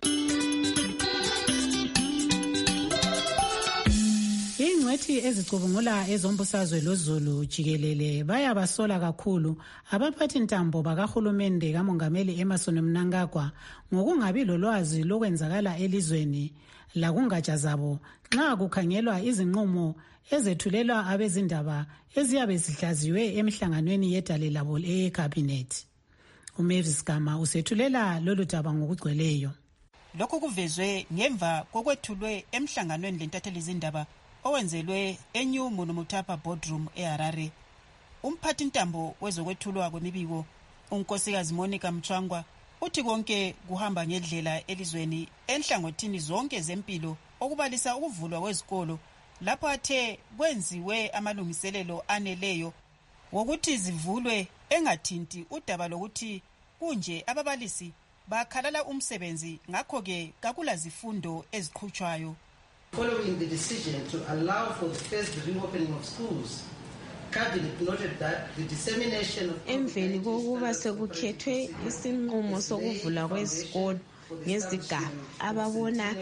Speaker 3: Ingcwethi ezicubungula ezombusazwe loZulu jikelele bayabasola kakhulu abaphathi ntambo bakahulumende kamongameli Emmerson Mnangagwa ngokungabi lolwazi lokwenzakala elizweni lakungatsha zabo nxa kukhangelwa izinqumo ezethulelwa abezindaba eziyabe zihlaziwe emhlanganweni yedale labo eyeCabinet. uMavis Gama usethulela lolu daba ngokugcweleyo.
Speaker 22: Lokhu kuvezwe ngemva kokwethulwe emhlanganweni lentatheli zindaba owenzelwe eNew Munumutapa Boardroom eHarare. Umphathi ntambo wezokwethulwa kwemibiko unkosikazi Monica Mchangwa uthi konke kuhamba ngendlela elizweni enhlangothini zonke zempilo okubalisa ukuvulwa kwezikolo lapho athe kwenziwe amalungiselelo aneleyo wokuthi zivulwe engathinti udaba lokuthi kunje ababalisi bakhalala umsebenzi ngakho-ke kakula zifundo eziqhutshwayo.
Speaker 23: Following the decision to allow for the first reopening of schools, Cabinet noted that the dissemination of
Speaker 24: emveni kokuba sekukhethwe isinqumo sokuvula kwezikolo ngezigaba ababona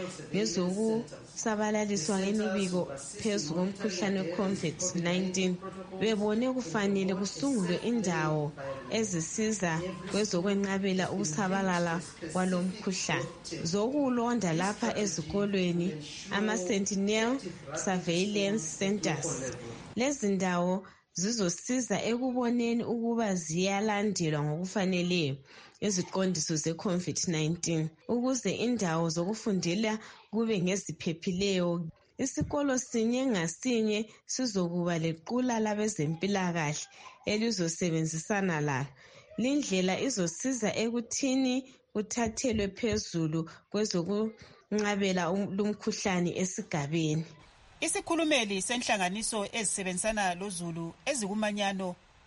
Speaker 24: ngezokusabalaliswa ngemibiko phezu komkhuhlane we-COVID nineteen bebone kufanele kusungulwe indawo ezisiza kwezokwenqabela ukusabalala kwalo mkhuhlane zokulonda lapha ezikolweni ama-Sentinel Surveillance Centers. Lezi ndawo zizosiza ekuboneni ukuba ziyalandelwa ngokufaneleyo iziqondiso ze-COVID nineteen ukuze indawo zokufundela kube ngeziphephileyo. Isikolo sinye ngasinye sizokuba lequla labezempilakahle elizosebenzisana lalo. Lindlela izosiza ekuthini kuthathelwe phezulu kwezokunqabela lumkhuhlane esigabeni.
Speaker 22: Isikhulumeli senhlanganiso ezisebenzisana loZulu ezikumanyano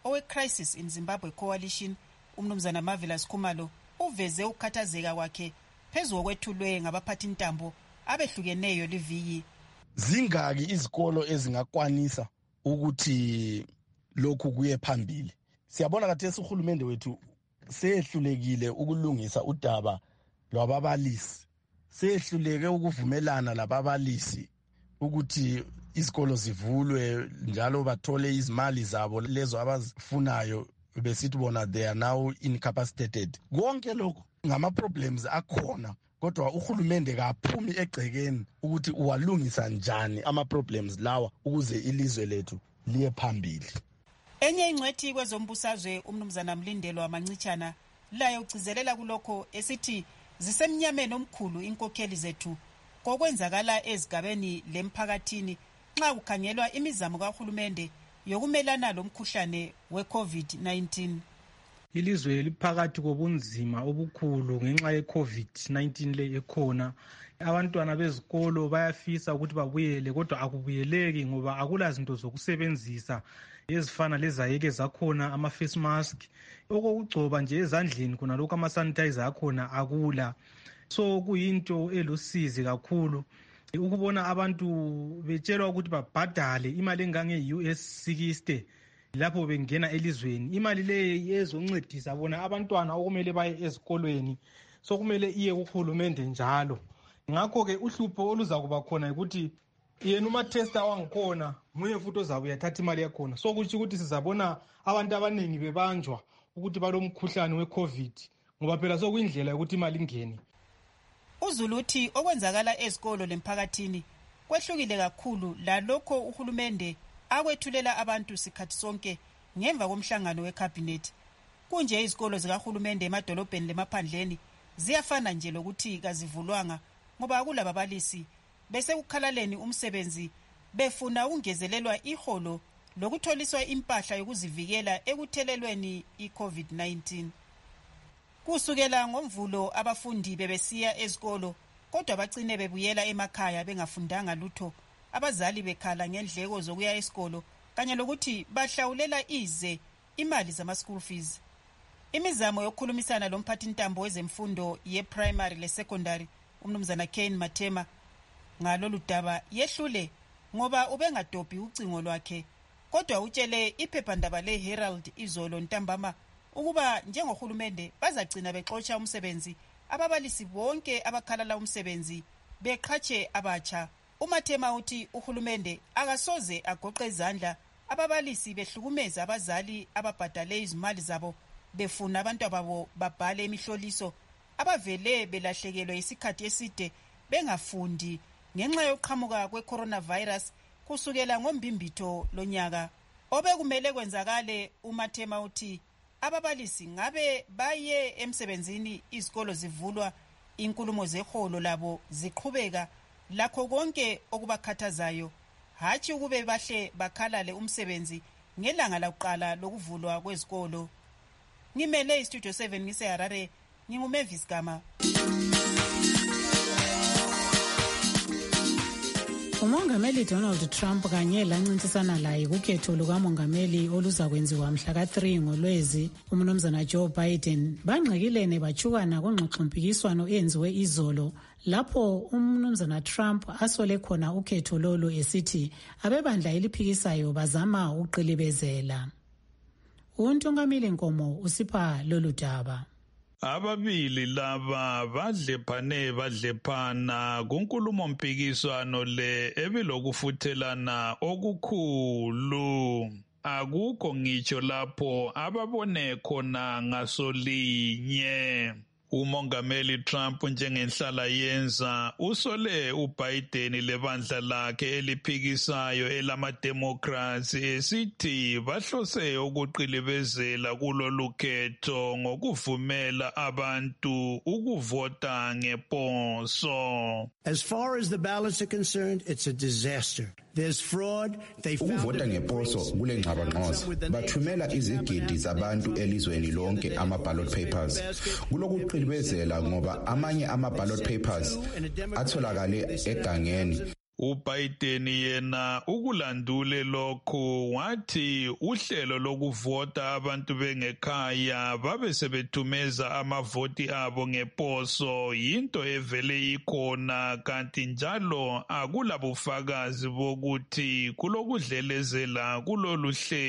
Speaker 22: owe-Crisis in Zimbabwe Coalition umnumzana Marvelous Khumalo uveze ukukhathazeka kwakhe phezu kokwethulwe ngabaphathintambo abehlukeneyo liviki.
Speaker 1: Zingaki izikolo ezingakwanisa ukuthi lokhu kuye phambili? Siyabona kathesi uhulumende wethu sehlulekile ukulungisa udaba lwababalisi, sehluleke ukuvumelana lababalisi ukuthi izikolo zivulwe njalo bathole izimali zabo lezo abazifunayo, besithi bona they are now incapacitated. Konke lokho ngama problems akhona, kodwa uhulumende kaphumi egcekeni ukuthi uwalungisa njani ama problems lawa ukuze ilizwe lethu liye phambili.
Speaker 22: Enye ingcwethi kwezombusazwe umnumzana Mlindelwa Mancitshana laye ugcizelela kulokho esithi zisemnyameni omkhulu inkokheli zethu kokwenzakala ezigabeni lemphakathini nxa kukhangelwa imizamo kahulumende yokumelana lomkhuhlane we-COVID nineteen.
Speaker 6: Ilizwe liphakathi kobunzima obukhulu ngenxa ye-COVID nineteen le ekhona. Abantwana bezikolo bayafisa ukuthi babuyele kodwa akubuyeleki ngoba akula zinto zokusebenzisa ezifana lezayeke zakhona, ama-face mask, okokugcoba nje ezandleni khona lokho ama-sanitizer akhona akula. So kuyinto elusizi kakhulu ukubona abantu betshelwa ukuthi babhadale imali engange-U S sixty lapho bengena elizweni. Imali le yezoncedisa bona abantwana okumele baye ezikolweni, so kumele iye kuhulumende njalo. Ngakho-ke uhlupho oluza kuba khona ukuthi yena uma-tester wangikhona nguye futhi ozabe uyathatha imali yakhona. So kutsho ukuthi sizabona abantu abaningi bebanjwa ukuthi balomkhuhlane we-COVID ngoba phela sokuyindlela yokuthi imali ingene.
Speaker 22: UZulu uthi okwenzakala ezikolo lemphakathini kwehlukile kakhulu lalokho uhulumende akwethulela abantu sikhathi sonke ngemva komhlangano wecabinet. Kunje izikolo zikahulumende emadolobheni lemaphandleni ziyafana nje lokuthi kazivulwanga ngoba akulababalisi bese kukhalaleni umsebenzi befuna ungezelelwa iholo lokutholiswa impahla yokuzivikela ekuthelelweni i-COVID nineteen. Kusukela ngomvulo abafundi bebesiya ezikolo kodwa bacine bebuyela emakhaya bengafundanga lutho, abazali bekhala ngendleko zokuya esikolo kanye lokuthi bahlawulela ize imali zama-school fees. Imizamo yokukhulumisana lomphathintambo wezemfundo ye-primary le-secondary umnumzana Kane Mathema ngalolu daba yehlule ngoba ubengadobhi ucingo lwakhe, kodwa utshele iphephandaba le-Herald izolo ntambama ukuba njengohulumende bazagcina bexotsha umsebenzi ababalisi bonke abakhalala umsebenzi beqhatshe abatsha. uMathema uthi uhulumende akasoze agoqe izandla ababalisi behlukumeza abazali ababhadale izimali zabo befuna abantu babo babhale imihloliso abavele belahlekelwe isikhathi eside bengafundi ngenxa yoqhamuka kwe-coronavirus kusukela ngombimbitho lonyaka. Obekumele kwenzakale uMathema uthi ababalisi ngabe baye emsebenzini izikolo zivulwa inkulumo zeholo labo ziqhubeka lakho konke okubakhathazayo, hatshi ukube bahle bakhalale umsebenzi ngelanga lokuqala lokuvulwa kwezikolo. Ngimele istudio seven ngise Harare, nginguMavis Gama.
Speaker 3: Umongameli Donald Trump kanye lancintisana laye kukhetho lukamongameli oluzakwenziwa mhla ka three ngoLwezi umnumzana Joe Biden bangxekilene bachukana kongxoxompikiswano enziwe izolo lapho umnumzana Trump asole khona ukhetho lolo esithi abebandla eliphikisayo bazama uqilibezela. Untungamili Nkomo usipha lolu daba.
Speaker 8: Ababili laba badlephane badlephana kunkulumo mpikiswano le ebilokufuthelana okukhulu. Akukho ngitsho lapho ababone khona ngasolinye. Umongameli Trump njengenhlala yenza usole uBiden lebandla lakhe eliphikisayo elamademocrats esithi bahlose ukuqilibezela kulolu khetho ngokuvumela abantu ukuvota ngeposo.
Speaker 11: As far as the ballots are concerned, it's a disaster. There's fraud. They
Speaker 9: ukuvota ngeposo kulengxabangxoza bathumela izigidi zabantu elizweni lonke ama-ballot papers kulokuqilibezela ngoba amanye ama-ballot papers atholakale egangeni
Speaker 8: uBiden yena ukulandule lokho wathi uhlelo lokuvota abantu bengekhaya babe sebethumeza amavoti abo ngeposo yinto evele ikhona kanti njalo akulabufakazi bokuthi kulokudlelezela kulolu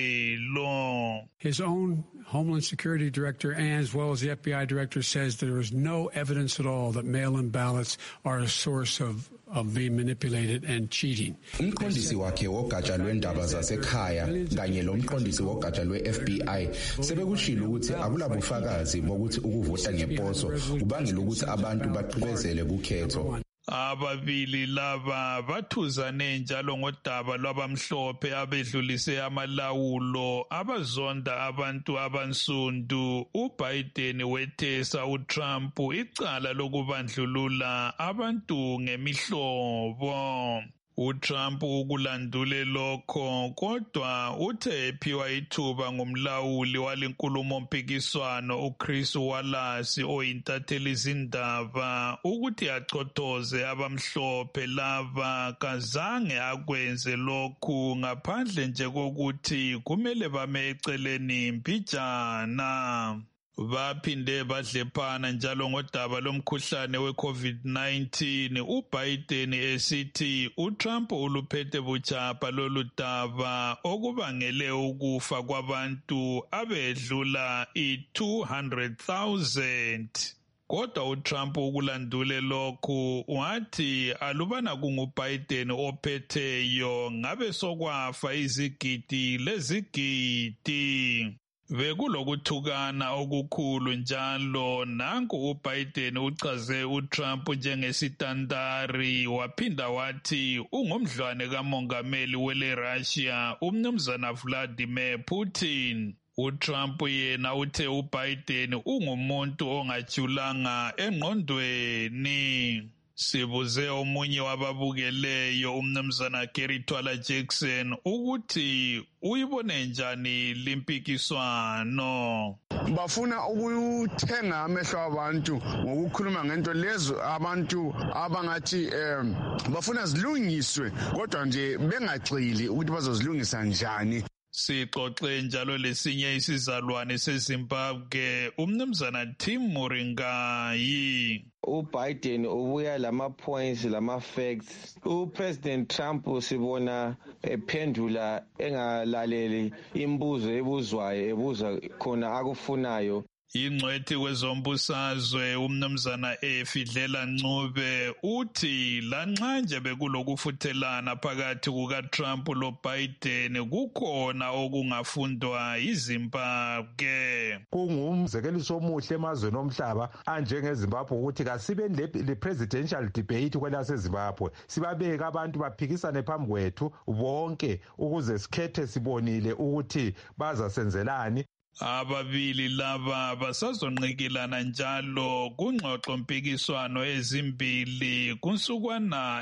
Speaker 8: hlelo.
Speaker 2: His own Homeland Security Director and as well as the F B I Director says there is no evidence at all that mail-in ballots are a source of of being manipulated and cheating.
Speaker 9: Umqondisi wakhe wogatsha lwendaba zasekhaya kanye lomqondisi wogatsha lwe-F B I sebekushilo ukuthi akulabufakazi bokuthi ukuvota ngeposo kubangela ukuthi abantu baqhubezele kukhetho.
Speaker 8: Ababili laba bathuzane njalo ngodaba lwabamhlophe abedlulise amalawulo abazonda abantu abansundu. uBiden wethesa uTrump icala lokubandlulula abantu ngemihlobo. uTrump ukulandule lokho kodwa uthe ephiwa ithuba ngumlawuli walenkulumo mpikiswano uChris Wallace oyintatheli izindaba ukuthi achothoze abamhlophe laba kazange akwenze lokhu ngaphandle nje kokuthi kumele bame eceleni mbijana. Baphinde badlephana njalo ngodaba lomkhuhlane we-COVID nineteen. uBiden esithi uTrump uluphethe buchapha lolu daba okubangele ukufa kwabantu abedlula i-two hundred thousand. Kodwa uTrump ukulandule lokhu wathi alubana kunguBiden ophetheyo ngabe sokwafa izigidi lezigidi. Bekulokuthukana okukhulu njalo nanku uBiden uchaze uTrump njengesitandari waphinda wathi ungumdlwane kamongameli wele Russia umnumzana Vladimir Putin. uTrump yena uthe uBiden ungumuntu ongajulanga engqondweni. Sibuze omunye wababukeleyo umnumzana Gary Twala Jackson ukuthi uyibone njani limpikiswano.
Speaker 7: Bafuna ukuthenga amehlo abantu ngokukhuluma ngento lezo abantu abangathi eh bafuna zilungiswe kodwa nje bengagxili ukuthi bazozilungisa njani.
Speaker 8: Sixoxe njalo lesinye isizalwane seZimbabwe umnumzana Tim Muringayi.
Speaker 21: uBiden ubuya lama points lama facts. uPresident Trump sibona ephendula engalaleli imbuzo ebuzwayo ebuza khona akufunayo.
Speaker 8: Ingcwethi kwezombusazwe umnumzana Efidlela Ncube uthi lanxa nje bekulokufuthelana phakathi kukaTrump loBiden kukhona okungafundwa iZimbabwe.
Speaker 10: Kungumzekeliso omuhle emazweni omhlaba anjengeZimbabwe ukuthi kasibe le presidential debate kwelaseZimbabwe sibabeka abantu baphikisane phambi kwethu bonke ukuze sikhethe sibonile ukuthi bazasenzelani.
Speaker 8: Ababili laba basazonqikilana njalo kungxoxo mpikiswano ezimbili kunsukwana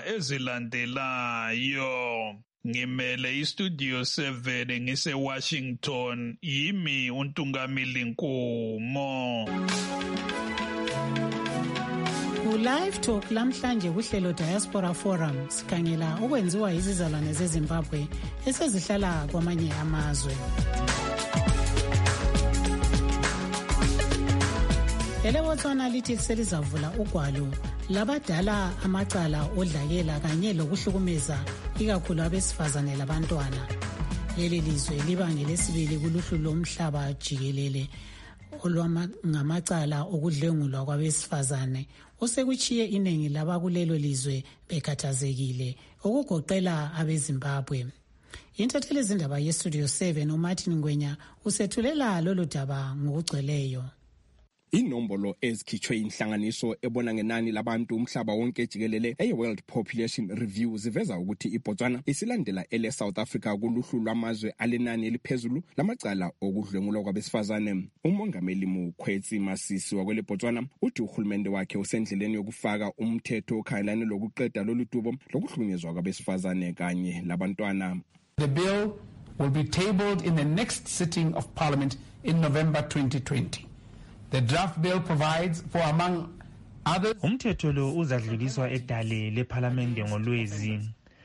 Speaker 8: ezilandelayo. Ngimele iStudio seven ngise Washington yimi uNtungamili Nkumo.
Speaker 3: Live Talk lamhlanje kuhlelo Diaspora Forum sikhangela okwenziwa izizalwane zeZimbabwe esezihlala kwamanye amazwe. Elebotswana lithi selizavula ugwalo labadala amacala odlakela kanye lokuhlukumeza ikakhulu abesifazane labantwana. Leli lizwe libangele lesibili kuluhlu lomhlaba jikelele olwangamacala okudlengulwa kwabesifazane osekuchiye iningi labakulelo lizwe bekhathazekile okugoqela abeZimbabwe. Intatheli izindaba yeStudio seven uMartin Ngwenya usethulela lolu daba ngokugcweleyo.
Speaker 12: Inombolo ezikhitshwe inhlanganiso ebona ngenani labantu umhlaba wonke jikelele eWorld Population Review ziveza ukuthi iBotswana isilandela ele South Africa kuluhlu lwamazwe alenani eliphezulu lamacala okudlwengulwa kwabesifazane. Umongameli Mukhwetsi Masisi wakwele Botswana uthi uhulumende wakhe usendleleni yokufaka umthetho okhalane lokuqeda lolu dubo lokuhlukunyezwa kwabesifazane kanye labantwana.
Speaker 25: The bill will be tabled in the next sitting of Parliament in November twenty twenty. The draft bill provides for, among others,
Speaker 26: umthetho lo uzadluliswa edale leParliament ngolwezi.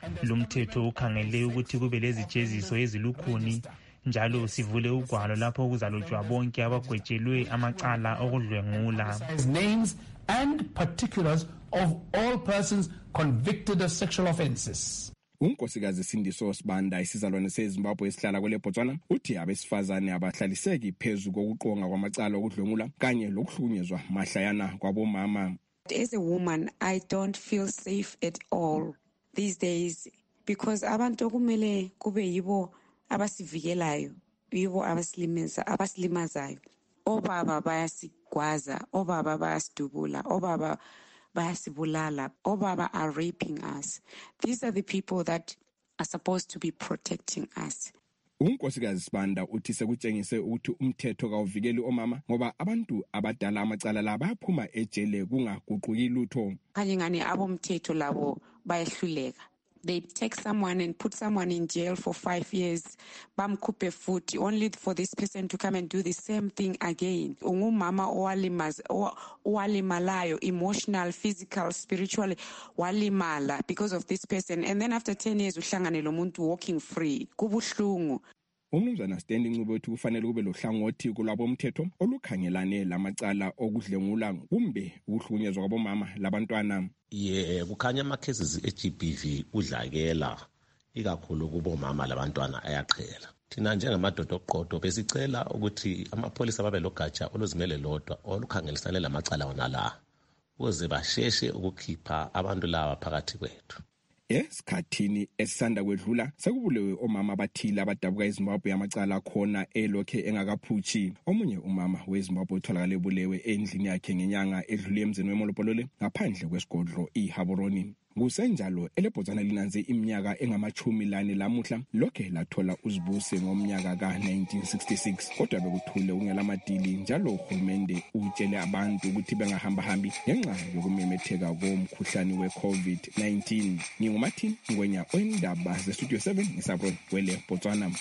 Speaker 13: Lumthetho ukhangele ukuthi kube lezijeziso ezilukhuni njalo sivule ugwalo lapho kuzalotshwa bonke abagwetshelwe amacala okudlwengula.
Speaker 25: Names and particulars of all persons convicted of sexual offences.
Speaker 12: Unkosikazi Sindiso Sibanda isizalwane seZimbabwe esihlala kwele Botswana uthi abesifazane abahlaliseki phezu kokuqonga kwamacala okudlwengula kanye lokuhlukunyezwa mahlayana kwabomama.
Speaker 14: As a woman, I don't feel safe at all these days because abantu okumele kube yibo abasivikelayo, yibo abasilimaza, abasilimazayo. Obaba bayasigwaza, obaba bayasidubula, obaba bayasibulala, obaba are raping us. These are the people that are supposed to be protecting us.
Speaker 12: Unkosikazi Sibanda uthi sekutshengise ukuthi umthetho kawuvikeli omama ngoba abantu abadala amacala la bayaphuma ejele kungaguquki lutho.
Speaker 14: Kanye ngani abomthetho labo bayehluleka. They take someone and put someone in jail for five years, bamkhuphe futhi, only for this person to come and do the same thing again. Ungumama owalimaz, owalimalayo, emotional, physical, spiritually, walimala because of this person. And then after ten years, uhlangane lo muntu walking free. Kubuhlungu.
Speaker 12: Umnumzana Standing Ncube uthi kufanele kube lohlangothi kulwabomthetho olukhangelane lamacala okudlengula kumbe ukuhlukunyezwa kwabomama labantwana.
Speaker 16: Ye kukhanya ama cases e-G B V udlakela ikakhulu kubomama labantwana ayaqhela. Thina njengamadoda oqodo besicela ukuthi amapholisa babe logatsha oluzimele lodwa olukhangelisane lamacala wona la ukuze basheshe ukukhipha abantu laba phakathi kwethu.
Speaker 12: Esikhathini esisanda kwedlula sekubulewe omama abathile abadabuka eZimbabwe amacala khona elokhe engakaphuthi. Omunye umama weZimbabwe utholakale bulewe endlini yakhe ngenyanga edlule emzini weMolopolole ngaphandle kwesigodlo iHaboroni. Kusenjalo eleBotswana linanze iminyaka engamachumi lane lamuhla lokhe lathola uzibuse ngomnyaka ka nineteen sixty-six kodwa bekuthule ungelamadili njalo uhulumende utshele abantu ukuthi bengahamba hambi ngenxa yokumemetheka komkhuhlane weCovid nineteen. Ngingumathini Ngwenya oyindaba zeStudio seven ngisabro kwele Botswana.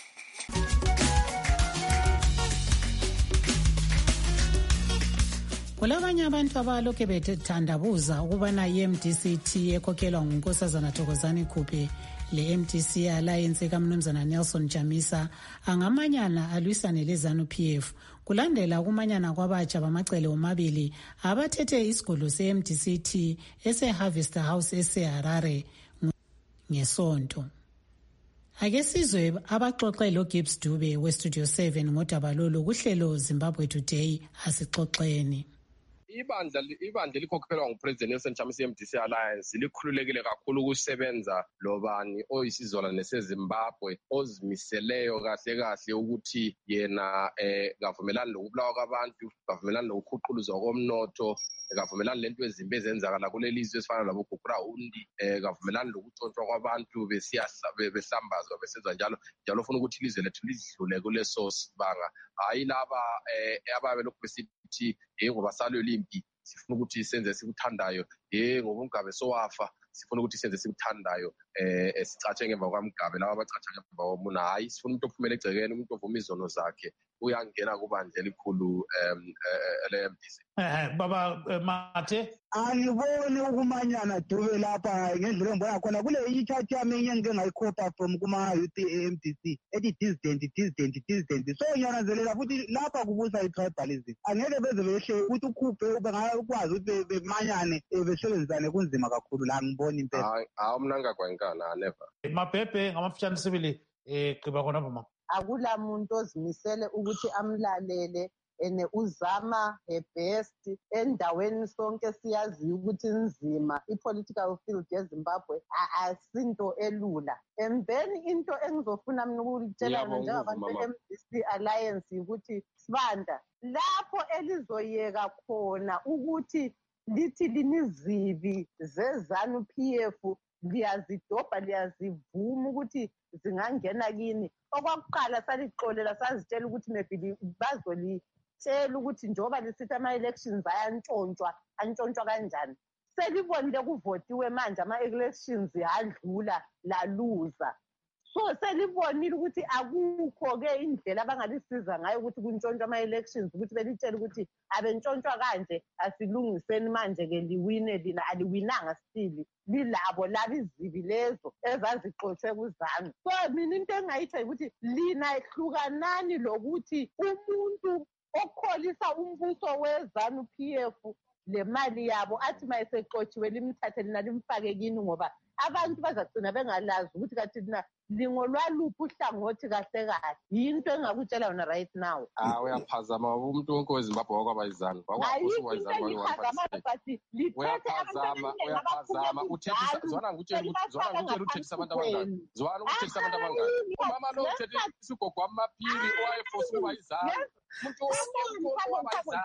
Speaker 3: Kulabanye abantu abalokhe bethandabuza ukubana i-M D C T ekhokhelwa ngunkosazana Thokozani Khuphe le M D C Alliance kaMnumzana Nelson Chamisa angamanyana alwisane leZANU P F kulandela ukumanyana kwabatsha bamacele omabili abathethe isigodlo se-M D C T ese-Harvester House ese-Harare ngesonto. Ake sizwe abaxoxe lo Gibbs Dube weStudio seven ngodaba lolu kuhlelo Zimbabwe Today asixoxeni.
Speaker 17: Ibandla ibandla likhokhelwa nguPresident Nelson Chamisa i-M D C Alliance likhululekile kakhulu ukusebenza lobani oyisizwana neseZimbabwe ozimiseleyo kahle kahle ukuthi yena eh ngavumelana lokubulawa kwabantu, ngavumelana lokukhuquluzwa komnotho, ngavumelana lento ezimbi ezenzakala kuleli izwe esifana labo Gukura undi, eh ngavumelana lokutshontshwa kwabantu besiyahla behlambazwa besenza njalo njalo ufuna ukuthi ilizwe lethu lidlule kuleso sibanga. Hayi laba eh ababe lokhu besithi yebo basalo limpi sifuna ukuthi senze sikuthandayo, ye ngoba uMgabe sowafa sifuna ukuthi senze sikuthandayo eh esicatshe ngemva kwaMgabe laba abacatsha ngemva komuna. Hayi sifuna umuntu ophumela egcekeni, umuntu ovuma izono zakhe uyangena kubandla elikhulu em le-M D C.
Speaker 18: Eh baba Mathe,
Speaker 26: angiboni ukumanyana Dube lapha ngendlela engibona khona kule i-chat yami enye ngike ngayikhopha from kuma youth e-M D C ethi dissident dissident dissident. So ngiyananzelela futhi lapha kubusa i-tribalism angeke beze behle ukuthi ukhuphe bengakwazi ukuthi bemanyane besebenzisane kunzima kakhulu la ngibona impela.
Speaker 17: Hayi mina ngakwankana never.
Speaker 18: Mabhebhe ngamafutshane sibili eh gqiba khona mama.
Speaker 27: Akula muntu ozimisele ukuthi amlalele ene uzama he best endaweni sonke siyazi ukuthi inzima i-political field yeZimbabwe asinto elula. And then into engizofuna mina ukutshela njengabantu be-M D C Alliance ukuthi Sibanda lapho elizoyeka khona ukuthi lithi linizibi zeZANU P F liyazidobha liyazivuma ukuthi zingangena kini. Okwakuqala salixolela sazitshela ukuthi maybe bazolitshela ukuthi njoba lisithi ama-elections ayantshontshwa antshontshwa kanjani. Selibonile kuvotiwe manje ama-elections adlula laluza. so selibonile ukuthi akukho-ke indlela abangalisiza ngayo ukuthi kuntshontshwe ama-elections ukuthi belitshele ukuthi abentshontshwa kanje asilungiseni manje-ke liwine lina aliwinanga stili lilabo laba izibi lezo ezazixotshwe kuzanu. So mina into engayitho ukuthi lina hlukanani lokuthi umuntu okholisa umbuso wezanu P F le mali yabo athi mayeseqotshiwe limthathe lina limfake kini ngoba abantu bazagcina bengalazi ukuthi kathi lina lingolwaluphi uhlangothi kahle kahle. Yinto engakutshela yona right now.
Speaker 17: Ah, uyaphazama umuntu wonke weZimbabwe wakwabayizana uyaphazama uyaphazama uthethisa zwana ngutshela zwana ngutshela uthethisa abantu abangani zwana ukuthethisa abantu abangani umama lo uthethisa ugogo wamapiri owayefosa ukubayizana umuntu wabayizana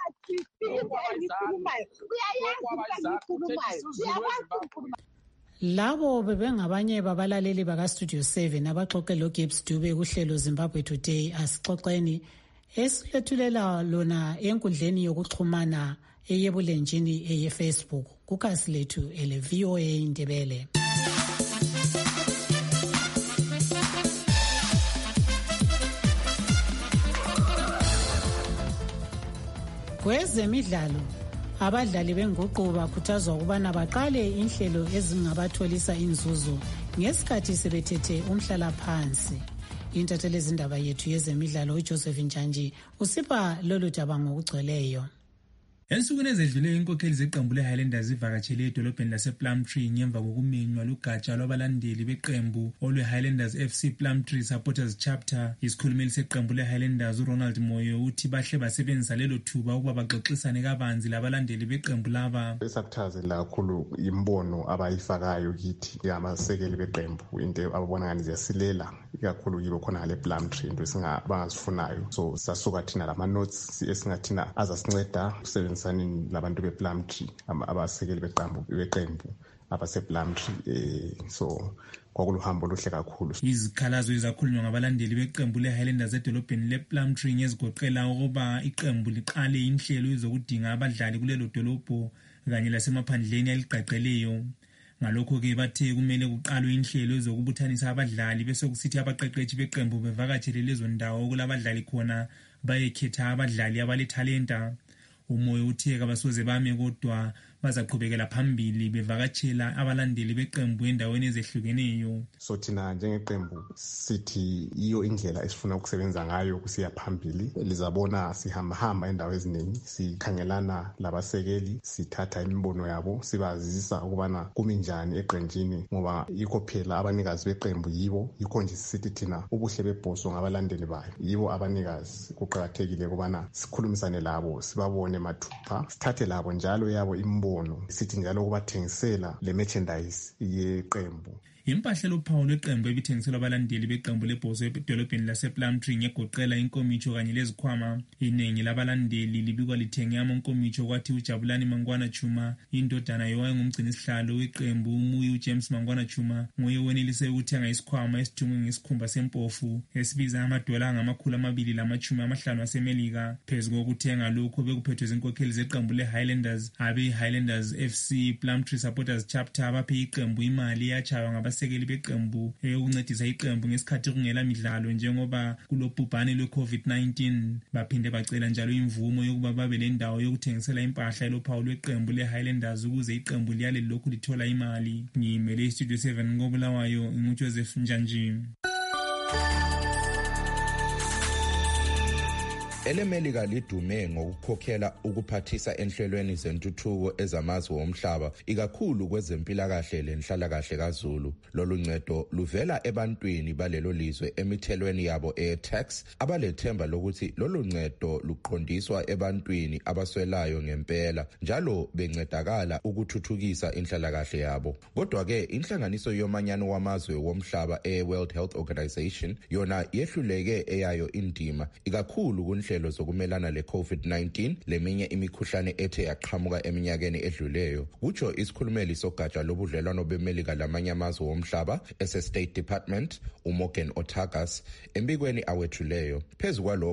Speaker 3: labo bebengabanye babalaleli baka-Studio seven abaxoxe lo-Gibbs Dube kuhlelo Zimbabwe Today. Asixoxeni esilethulela lona enkundleni yokuxhumana eyebulenjini eye-Facebook kukhasi lethu ele-V O A Indebele. Kwezemidlalo, abadlali benguqu bakhuthazwa ukubana baqale inhlelo ezingabatholisa inzuzo ngesikhathi sebethethe umhlala phansi. Intatheli zindaba yethu yezemidlalo uJoseph Njanji usipha lolu daba ngokugcweleyo.
Speaker 4: Ensukwini ezedlule inkokheli zeqembu leHighlanders ivakatshele edolobheni lasePlumtree ngemva kokumenywa lugatsha lwabalandeli beqembu olweHighlanders F C Plumtree Supporters Chapter. Isikhulumeli seqembu leHighlanders uRonald Moyo uthi bahle basebenzisa lelo thuba ukuba baxoxisane kabanzi labalandeli beqembu laba.
Speaker 5: Esakuthathazela kakhulu imbono abayifakayo kithi yamasekeli beqembu into ababona ngani ziyasilela ikakhulu yibo khona le Plumtree into esingabangazifunayo. So sasuka thina lama notes esingathina azasinceda kusebenzisa labantu bePlumtree abasekeli beqembu beqembu abasePlumtree eh so kwakuluhambo luhle kakhulu.
Speaker 4: Izikhalazo ezakhulunywa ngabalandeli beqembu leHighlanders edolobheni lePlumtree ngezigoqela ukuba iqembu liqale inhlelo ezokudinga abadlali kulelo dolobho kanye lasemaphandleni aliqaqeleyo. Ngalokho ke bathe kumele kuqalwe inhlelo ezokubuthanisa abadlali bese kusithi abaqeqeshi beqembu bevakatshele lezo ndawo kulabadlali khona bayekhetha abadlali abalethalenta. Umoya uthe kabasoze bame kodwa bazaqhubekela phambili bevakatshela abalandeli beqembu endaweni ezehlukeneyo.
Speaker 5: So thina njengeqembu sithi iyo indlela esifuna ukusebenza ngayo kusiya phambili. Lizabona sihamba hamba endawo eziningi sikhangelana labasekeli sithatha imibono yabo sibazisa ukubana kuminjani eqenjini ngoba yikho phela abanikazi beqembu yibo yikho nje sithi thina ubuhle bebhoso ngabalandeli bayo yibo abanikazi. Kuqhakathekile ukubana sikhulumisane labo sibabone mathupha sithathe labo njalo yabo imbono sithi njalo ukubathengisela le merchandise yeqembu.
Speaker 4: Impahla lophawu lweqembu ebithengiselwa abalandeli beqembu lebhoso edolobheni lasePlumtree ngegoqela inkomitsho kanye lezikhwama. Iningi labalandeli libikwa lithenge amankomitsho kwathi uJabulani Mangwana Chuma indodana yowayengumgcini isihlalo weqembu umuyi uJames Mangwana Chuma nguye wenelise ukuthenga isikhwama esithungwe ngesikhumba sempofu esibiza amadola angamakhulu amabili lamachumi amahlanu asemelika. Phezu kokuthenga lokho bekuphethwe izinkokheli zeqembu leHighlanders abe Highlanders F C Plumtree Supporters Chapter abaphe iqembu imali yachaywa ngaba abasekeli beqembu ukuncedisa iqembu ngesikhathi kungela midlalo njengoba kulobhubhane lwe-COVID nineteen. Baphinde bacela njalo imvumo yokuba babe le ndawo yokuthengisela impahla elophawu lweqembu leHighlanders ukuze iqembu liyale lokhu lithola imali. Ngimele iStudio seven ngobulawayo nguJoseph Njanji.
Speaker 9: Elemelika lidume ngokukhokhela ukuphathisa enhlelweni zentuthuko ezamazwe omhlaba ikakhulu kwezempilakahle lenhlalakahle kaZulu. Lolu ncedo luvela ebantwini balelo lizwe emithelweni yabo e-tax abalethemba lokuthi lolu ncedo luqondiswa ebantwini abaswelayo ngempela njalo bencedakala ukuthuthukisa inhlalakahle yabo. Kodwa ke inhlanganiso yomanyano wamazwe womhlaba e-World Health Organization yona yehluleke eyayo indima ikakhulu kunhle zokumelana le-COVID nineteen leminye imikhuhlane ethe yaqhamuka eminyakeni edluleyo. Kutsho isikhulumeli sogatsha lobudlelwano bemelika lamanye amazwe womhlaba ese-State Department uMorgan Otagas embikweni awethuleyo. Phezu kwalokho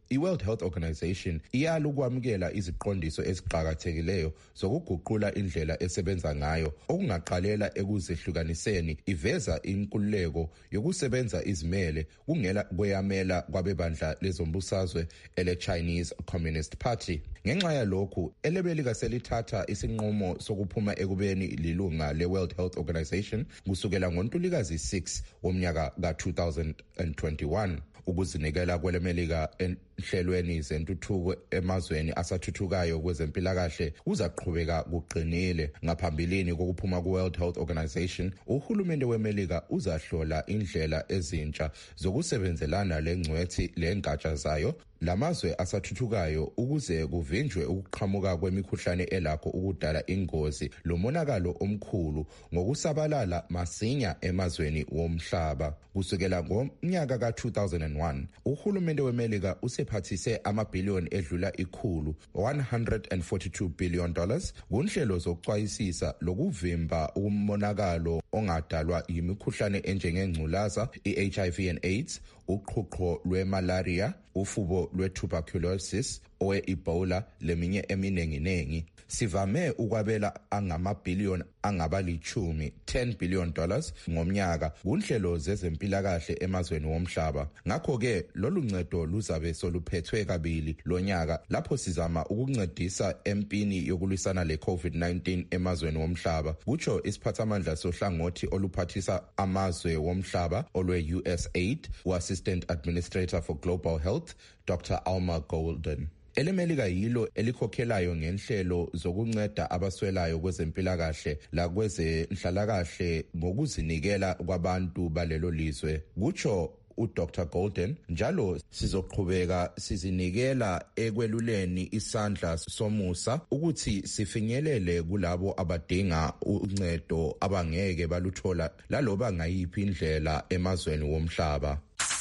Speaker 9: i-World Health Organization iyala ukwamukela iziqondiso eziqhakathekileyo zokuguqula indlela esebenza ngayo okungaqalela ekuzehlukaniseni iveza inkululeko yokusebenza izimele kungela kweyamela kwabebandla lezombusazwe ele Chinese Communist Party. Ngenxa yalokhu elebelika selithatha isinqumo sokuphuma ekubeni lilunga le World Health Organization kusukela ngoNtulikazi six womnyaka ka two thousand twenty-one. Ukuzinikela kwelemelika enhlelweni zentuthuko emazweni asathuthukayo kwezempilakahle uzaqhubeka kuqinile. Ngaphambilini kokuphuma ku-World Health Organization, uhulumende wemelika uzahlola indlela ezintsha zokusebenzelana lengcwethi lengatsha zayo lamazwe asathuthukayo ukuze kuvinjwe ukuqhamuka kwemikhuhlane elakho ukudala ingozi lomonakalo omkhulu ngokusabalala masinya emazweni womhlaba. Kusukela ngomnyaka ka two thousand one, uhulumende wemelika usephathise amabhiliyoni edlula ikhulu one hundred forty-two billion dollars kunhlelo zokucwayisisa lokuvimba umonakalo ongadalwa yimikhuhlane enjengengculaza, i-H I V and AIDS, uqhuqho lwemalaria, ufubo lwe-tuberculosis, owe-Ebola leminye eminenginengi. Sivame ukwabela angamabhiliyoni angabalichumi ten billion dollars ngomnyaka kunhlelo zezempilakahle emazweni womhlaba. Ngakho-ke lolu ncedo luzabe soluphethwe kabili lonyaka lapho sizama ukuncedisa empini yokulwisana le-COVID nineteen emazweni womhlaba, kutsho isiphathamandla sohlangothi oluphathisa amazwe womhlaba olwe-U S A I D, u-Assistant Administrator for Global Health, Doctor Alma Golden. Elemelika yilo elikhokhelayo ngenhlelo zokunceda abaswelayo kwezempilakahle lakwezenhlalakahle ngokuzinikela kwabantu balelo lizwe, kutsho uDoctor Golden. Njalo sizoqhubeka sizinikela ekweluleni isandla somusa ukuthi sifinyelele kulabo abadinga uncedo abangeke baluthola laloba ngayiphi indlela emazweni womhlaba.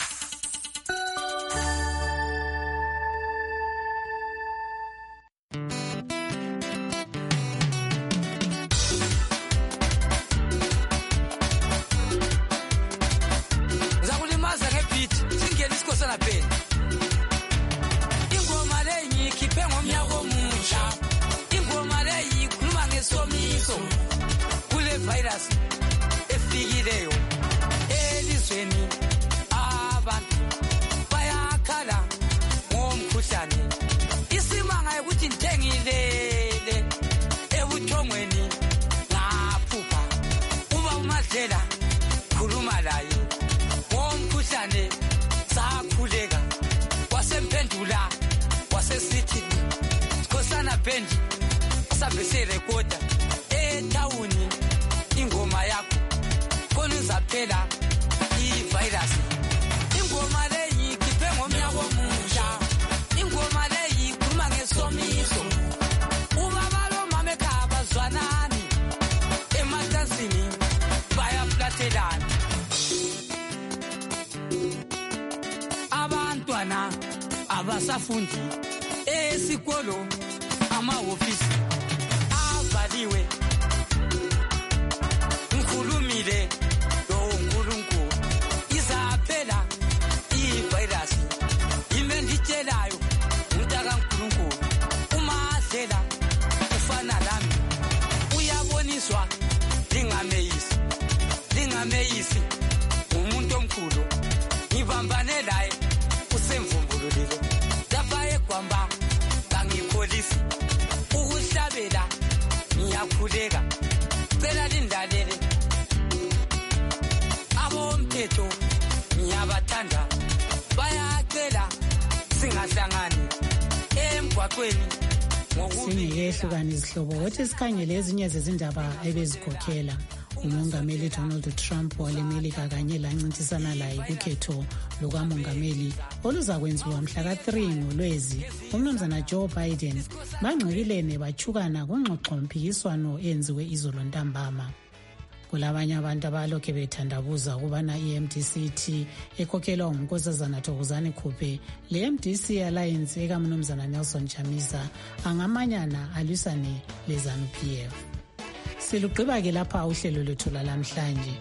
Speaker 1: Abasafundi esikolo amahofisi avaliwe, ngikhulumile lo nkulunkulu izaphela ivirus imenditshelayo umntaka nkulunkulu umadlela ufana lami uyaboniswa lingameyisi lingameyisi umuntu omkhulu ngibambane laye usemvumbululile lapha eGwamba kangikholisi ukuhlabela ngiyakhuleka cela lindalele abomthetho ngiyabathanda bayacela singahlangani emgwaqweni
Speaker 3: singeyehlukana izihlobo wothi sikhangele ezinye zezindaba ebezikhokhela. Umongameli Donald Trump walemelika kanye lancintisana laye kukhetho lukamongameli oluzakwenziwa mhla ka three ngoLwezi, umnumzana Joe Biden bangxikilene bachukana kungxoxo-mpikiswano enziwe izolo ntambama. Kulabanye abantu abalokhe bethandabuza ukubana i-M D C T ekhokhelwa ngunkosazana Thokozani Khuphe, le M D C Alliance ekamnumzana Nelson Chamisa angamanyana alwisane leZANU P F. Silugqiba ke lapha uhlelo lwethu lamhlanje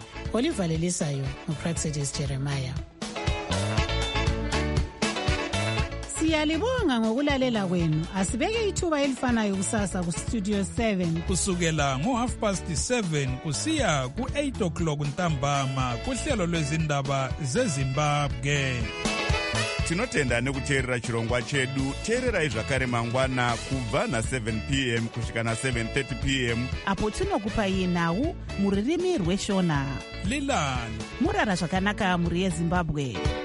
Speaker 3: olivalelisayo nguPraxedis Jeremiah. Siyalibonga ngokulalela kwenu. Asibeke ithuba elifanayo kusasa ku Studio seven.
Speaker 8: Kusukela ngo half past seven kusiya ku eight o'clock ntambama kuhlelo lwezindaba zeZimbabwe.
Speaker 6: Tinotenda nekuteerera chirongwa chedu. Teererai zvakare mangwana kubva na seven p m kusvika na seven thirty p m
Speaker 15: apo tinokupai nhau muririmi rweshona.
Speaker 8: Lilani
Speaker 15: murara zvakanaka muri yeZimbabwe.